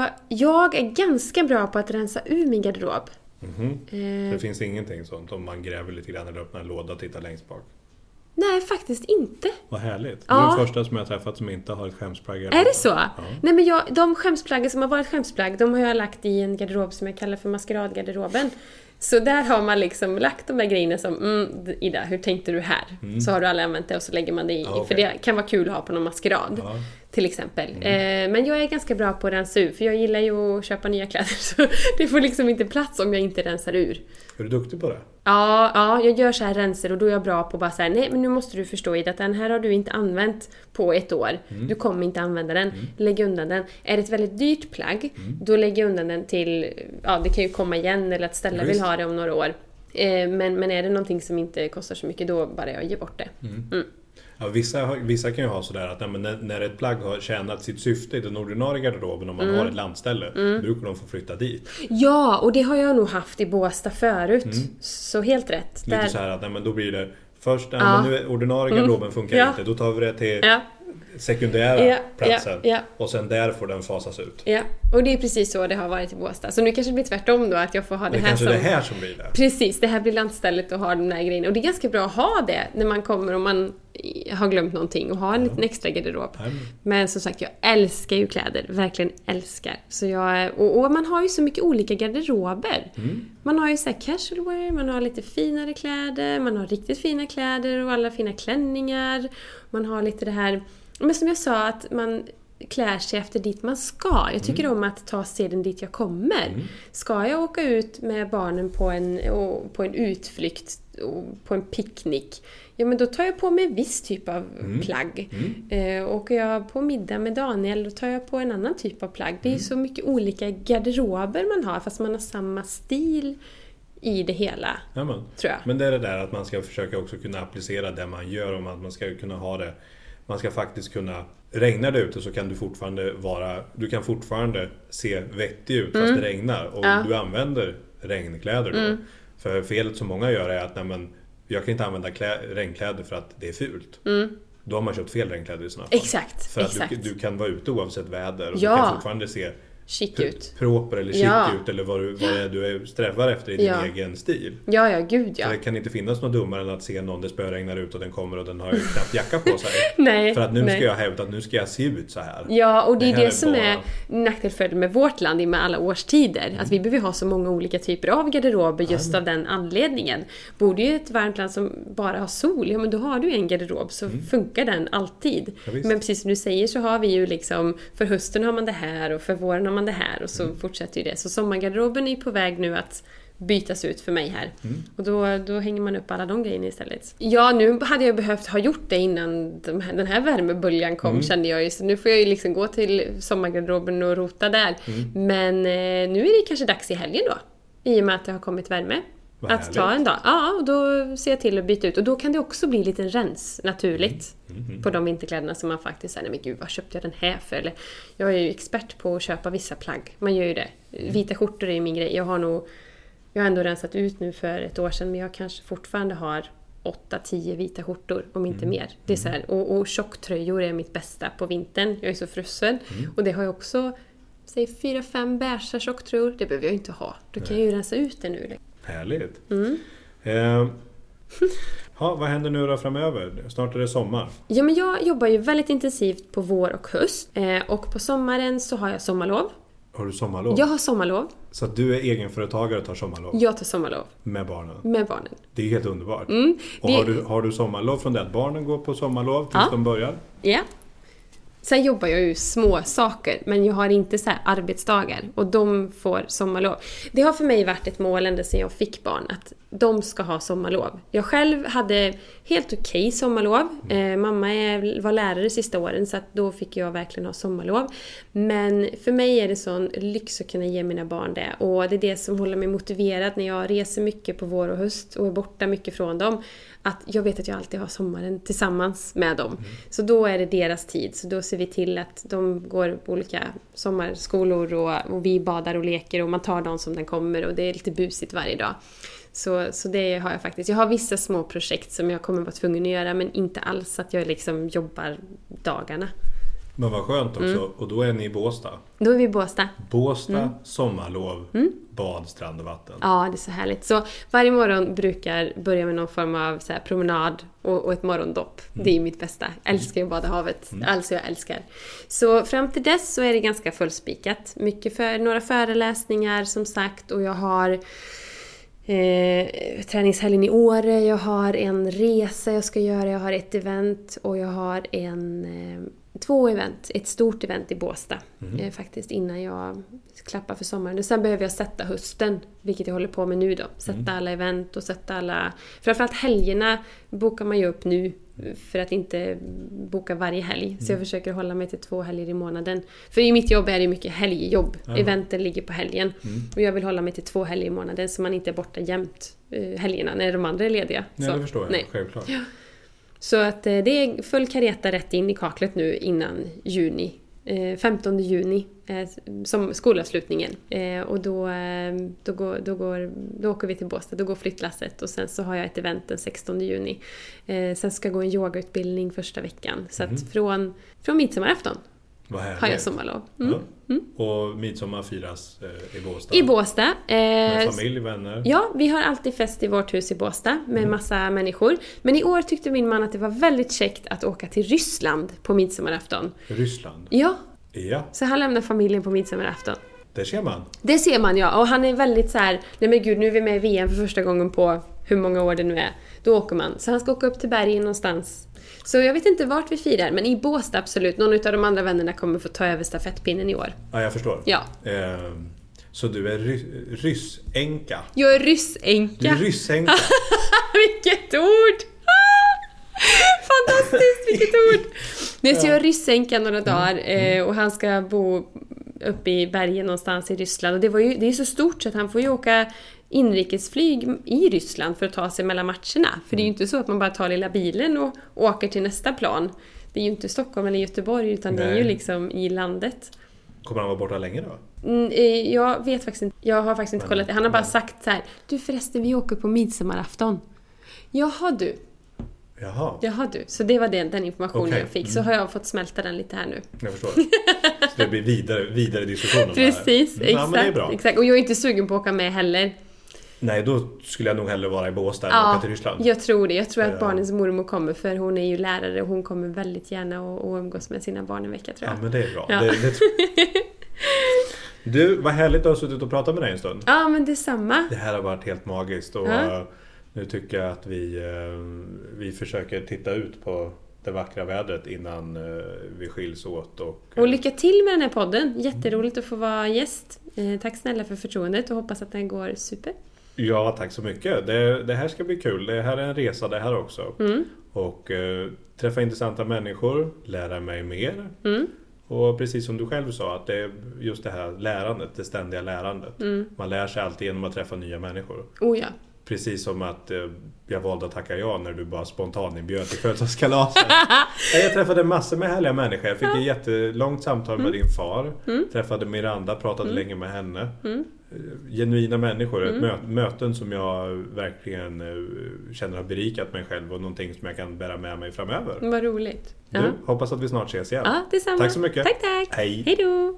jag är ganska bra på att rensa ur min garderob. Mm-hmm. Eh. Det finns ingenting sånt om man gräver lite grann eller öppnar en låda och tittar längst bak? Nej, faktiskt inte. Vad härligt. Du är ja. den första som jag har träffat som inte har ett skämsplagg. Är det så? Ja. Nej, men jag, de skämsplaggen som har varit skämsplagg, de har jag lagt i en garderob som jag kallar för maskeradgarderoben. Så där har man liksom lagt de där grejerna som, mm, Ida, hur tänkte du här? Mm. Så har du aldrig använt det och så lägger man det i. Ja, okay. För det kan vara kul att ha på någon maskerad, ja. till exempel. Mm. Eh, men jag är ganska bra på att rensa ur, för jag gillar ju att köpa nya kläder. Så det får liksom inte plats om jag inte rensar ur. Är du duktig på det? Ja, ja, jag gör så här renser och då är jag bra på att bara säga, nej men nu måste du förstå Ida, att den här har du inte använt på ett år. Mm. Du kommer inte använda den. Mm. Lägg undan den. Är det ett väldigt dyrt plagg, mm. då lägger jag undan den till, ja det kan ju komma igen eller att ställa vill ha det om några år. Eh, men, men är det någonting som inte kostar så mycket, då bara jag ger bort det. Mm. Mm. Ja, vissa, vissa kan ju ha sådär att nej, när, när ett plagg har tjänat sitt syfte i den ordinarie garderoben, om man mm. har ett landställe, mm. brukar de få flytta dit. Ja, och det har jag nog haft i Båstad förut. Mm. Så helt rätt. Lite Där... så här att nej, men då blir det först, ja. nej, men nu är ordinarie garderoben funkar mm. inte, då tar vi det till ja. sekundära ja. platsen ja. Ja. och sen där får den fasas ut. Ja, och det är precis så det har varit i Båstad. Så nu kanske det blir tvärtom då, att jag får ha det, det här kanske som... det här som blir det. Precis, det här blir landstället och har de här grejerna. Och det är ganska bra att ha det när man kommer och man har glömt någonting och ha en ja. liten extra garderob. Mm. Men som sagt, jag älskar ju kläder. Verkligen älskar. Så jag, och, och man har ju så mycket olika garderober. Mm. Man har ju så här casual wear, man har lite finare kläder, man har riktigt fina kläder och alla fina klänningar. Man har lite det här, men som jag sa, att man klär sig efter dit man ska. Jag tycker mm. om att ta seden dit jag kommer. Mm. Ska jag åka ut med barnen på en, på en utflykt på en picknick. Ja, men då tar jag på mig en viss typ av Mm. plagg. Mm. Eh, åker jag på middag med Daniel, då tar jag på en annan typ av plagg. Det är Mm. så mycket olika garderober man har, fast man har samma stil i det hela, Ja, men. tror jag. Men det är det där att man ska försöka också kunna applicera det man gör, om att man ska kunna ha det. Man ska faktiskt kunna, regnar det ute så kan du fortfarande vara, du kan fortfarande se vettig ut fast Mm. det regnar och Ja. du använder regnkläder då. Mm. För felet som många gör är att nej, men, jag kan inte använda klä, regnkläder för att det är fult. Mm. Då har man köpt fel regnkläder i sådana fall. Exakt, För att exakt. du, du kan vara ute oavsett väder och Ja. du kan fortfarande se Chic pr- ut. proper eller chic Ja. ut eller vad, du, vad det är du är- strävar efter i din Ja. egen stil. Ja, ja, gud ja. För det kan inte finnas något dummare än att se någon det spöregnar ut och den kommer och den har ju knappt jacka på sig. Nej, För att nu nej. ska jag hävda att nu ska jag se ut så här. Ja, och det är här det som bara- är nackdelfördel med vårt land i med alla årstider. Mm. Att vi behöver ha så många olika typer av garderober just av den anledningen. Bor du i ett varmt land som bara har sol, ja men då har du en garderob så funkar den alltid. Mm. Ja, visst. Men precis som du säger så har vi ju liksom, för hösten har man det här och för våren har man det här och så Mm. fortsätter ju det. Så sommargarderoben är på väg nu att bytas ut för mig här. Mm. Och då, då hänger man upp alla de grejerna istället. Ja, nu hade jag behövt ha gjort det innan de här, den här värmeböljan kom, Mm. kände jag ju. Så nu får jag ju liksom gå till sommargarderoben och rota där. Mm. Men eh, nu är det kanske dags i helgen då. I och med att det har kommit värme. Vad att ta härligt. en dag. Ja, och då ser jag till att byta ut. Och då kan det också bli lite rens naturligt. Mm. På de vinterkläderna som man faktiskt säger, nej men gud, vad köpte jag den här för? Eller, jag är ju expert på att köpa vissa plagg. Man gör ju det. Vita skjortor är ju min grej. Jag har nog, jag har ändå rensat ut nu för ett år sedan, men jag kanske fortfarande har åtta tio vita skjortor, om inte mer. Det är så här, och, och tjocktröjor är mitt bästa på vintern. Jag är så frusen. Och det har jag också, säg fyra fem beiga tjocktröjor. Det behöver jag inte ha. Då kan jag ju rensa ut det nu. Härligt. Mm. Eh, ja, vad händer nu då framöver? Snart är det sommar. Ja, men jag jobbar ju väldigt intensivt på vår och höst. Eh, och på sommaren så har jag sommarlov. Har du sommarlov? Jag har sommarlov. Så att du är egenföretagare och tar sommarlov Jag tar sommarlov med barnen? med barnen. Det är helt underbart. Mm, Och det- har, du, har du sommarlov från det att barnen går på sommarlov tills Ja. de börjar? Ja. Sen jobbar jag ju små saker, men jag har inte så här arbetsdagar och de får sommarlov. Det har för mig varit ett mål ända sedan jag fick barn, att de ska ha sommarlov. Jag själv hade helt okej sommarlov. Eh, mamma är, var lärare sista åren så att då fick jag verkligen ha sommarlov. Men för mig är det sån lyx att kunna ge mina barn det. Och det är det som håller mig motiverad när jag reser mycket på vår och höst och är borta mycket från dem. Att jag vet att jag alltid har sommaren tillsammans med dem. Så då är det deras tid. Så då ser vi till att de går på olika sommarskolor och, och vi badar och leker och man tar dem som den kommer och det är lite busigt varje dag. Så, så det har jag faktiskt. Jag har vissa små projekt som jag kommer vara tvungen att göra, men inte alls att jag liksom jobbar dagarna. Men vad skönt också. Mm. Och då är ni i Båstad. Då är vi i Båstad. Båstad, sommarlov, bad, strand och vatten. Ja, det är så härligt. Så varje morgon brukar börja med någon form av så här promenad och, och ett morgondopp. Det är mitt bästa. Jag älskar att bada havet. Alltså jag älskar. Så fram till dess så är det ganska fullspikat. Mycket för några föreläsningar som sagt. Och jag har eh, träningshelgen i Åre. Jag har en resa jag ska göra. Jag har ett event och jag har en... Eh, Två event, ett stort event i Båstad Mm. eh, faktiskt innan jag klappar för sommaren. Och sen behöver jag sätta hösten, vilket jag håller på med nu då. Sätta Mm. alla event och sätta alla... Framförallt helgerna bokar man ju upp nu för att inte boka varje helg. Mm. Så jag försöker hålla mig till två helger i månaden. För i mitt jobb är det mycket helgjobb. Ja. Eventen ligger på helgen. Mm. Och jag vill hålla mig till två helger i månaden så man inte är borta jämt eh, helgerna när de andra är lediga. Nej, så, det förstår jag. nej. Självklart. Så att eh, det är full kareta rätt in i kaklet nu innan juni. Eh, femtonde juni eh, som skolavslutningen. Eh, och då, eh, då, går, då, går, då åker vi till Båstad, då går flyttlasset. Och sen så har jag ett event den sextonde juni. Eh, sen ska jag gå en yogautbildning första veckan. Så att från, från midsommarafton Vad härligt. har jag sommarlov. Mm. Ja. Och midsommar firas eh, i Båstad. I Båstad. Eh, Med familj, vänner. Ja, vi har alltid fest i vårt hus i Båstad med massa människor. Men i år tyckte min man att det var väldigt käckt att åka till Ryssland på midsommarafton. Ryssland. Ja, Ja, så han lämnar familjen på midsommarafton. där ser man. Det ser man, ja. Och han är väldigt så här: nej men gud, nu är vi med i V M för första gången på hur många år det nu är. Då åker man. Så han ska åka upp till bergen någonstans. Så jag vet inte vart vi firar, men i Båstad absolut. Någon av de andra vännerna kommer få ta över stafettpinnen i år. Ja, jag förstår. Ja. Eh, Så du är ry- ryssänka. Jag är ryssänka. Du är ryssänka. Vilket ord! Fantastiskt, vilket ord! Nu så jag är ryssänka några dagar eh, och han ska bo uppe i bergen någonstans i Ryssland. Och det, var ju, det är så stort så att han får ju åka inrikesflyg i Ryssland för att ta sig mellan matcherna. För det är ju inte så att man bara tar lilla bilen och, och åker till nästa plan. Det är ju inte Stockholm eller Göteborg utan Nej. Det är ju liksom i landet. Kommer han vara borta länge då? Mm, eh, jag vet faktiskt inte. Jag har faktiskt inte kollat. Han har bara sagt så här: du förresten, vi åker på midsommarafton. Jaha du. Jaha. Jaha du. Så det var den, den informationen okay. jag fick. Så har jag fått smälta den lite här nu. Jag förstår. Så det blir vidare, vidare diskussion om Precis, det här. exakt, ja, men det är bra. Exakt. Och jag är inte sugen på att åka med heller. Nej, då skulle jag nog hellre vara i Båstad än ja, åka till Ryssland. Jag tror det. Jag tror att barnens mormor kommer, för hon är ju lärare och hon kommer väldigt gärna att umgås med sina barn en vecka, tror jag. Ja, men det är bra. Ja. Det, det tror... Du, vad härligt att du har suttit och pratat med dig en stund. Ja, men detsamma. Det här har varit helt magiskt och ja. Nu tycker jag att vi, vi försöker titta ut på det vackra vädret innan vi skiljs åt. Och, och lycka till med den här podden. Jätteroligt att få vara gäst. Tack snälla för förtroendet och hoppas att den går super. Ja, tack så mycket. Det, det här ska bli kul. Det här är en resa det här också. Mm. Och eh, träffa intressanta människor, lära mig mer. Mm. Och precis som du själv sa, att det är just det här lärandet, det ständiga lärandet. Mm. Man lär sig alltid genom att träffa nya människor. Oh ja. Precis som att eh, jag valde att tacka ja när du bara spontant inbjöd till födelsedagskalaset. Jag träffade massor med härliga människor. Jag fick ett jättelångt samtal med mm. din far. Mm. Träffade Miranda, pratade mm. länge med henne. Mm. Genuina människor. Mm. Mö- möten som jag verkligen uh, känner har berikat mig själv och någonting som jag kan bära med mig framöver. Vad roligt. Du, ja. Hoppas att vi snart ses igen. Ja, detsamma. Tack så mycket. Tack, tack. Hej. Hej då.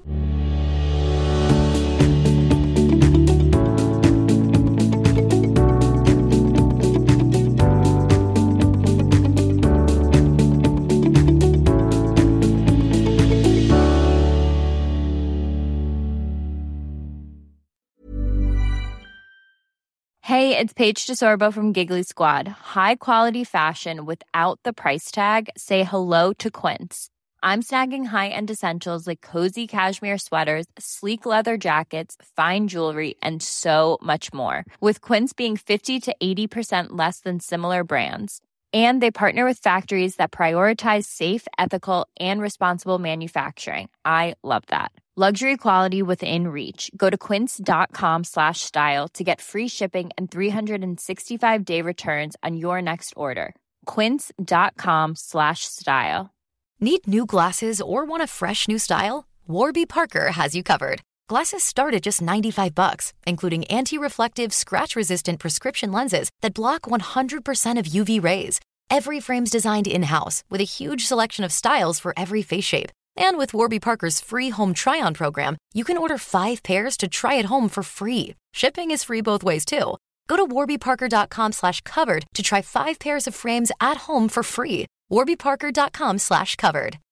Hey, it's Paige DeSorbo from Giggly Squad. High quality fashion without the price tag. Say hello to Quince. I'm snagging high-end essentials like cozy cashmere sweaters, sleek leather jackets, fine jewelry, and so much more. With Quince being fifty to eighty percent less than similar brands. And they partner with factories that prioritize safe, ethical, and responsible manufacturing. I love that. Luxury quality within reach. Go to quince.com slash style to get free shipping and three sixty-five day returns on your next order. Quince.com slash style. Need new glasses or want a fresh new style? Warby Parker has you covered. Glasses start at just ninety-five bucks, including anti-reflective, scratch-resistant prescription lenses that block one hundred percent of U V rays. Every frame's designed in-house with a huge selection of styles for every face shape. And with Warby Parker's free home try-on program, you can order five pairs to try at home for free. Shipping is free both ways, too. Go to warbyparker.com slash covered to try five pairs of frames at home for free. warbyparker.com slash covered.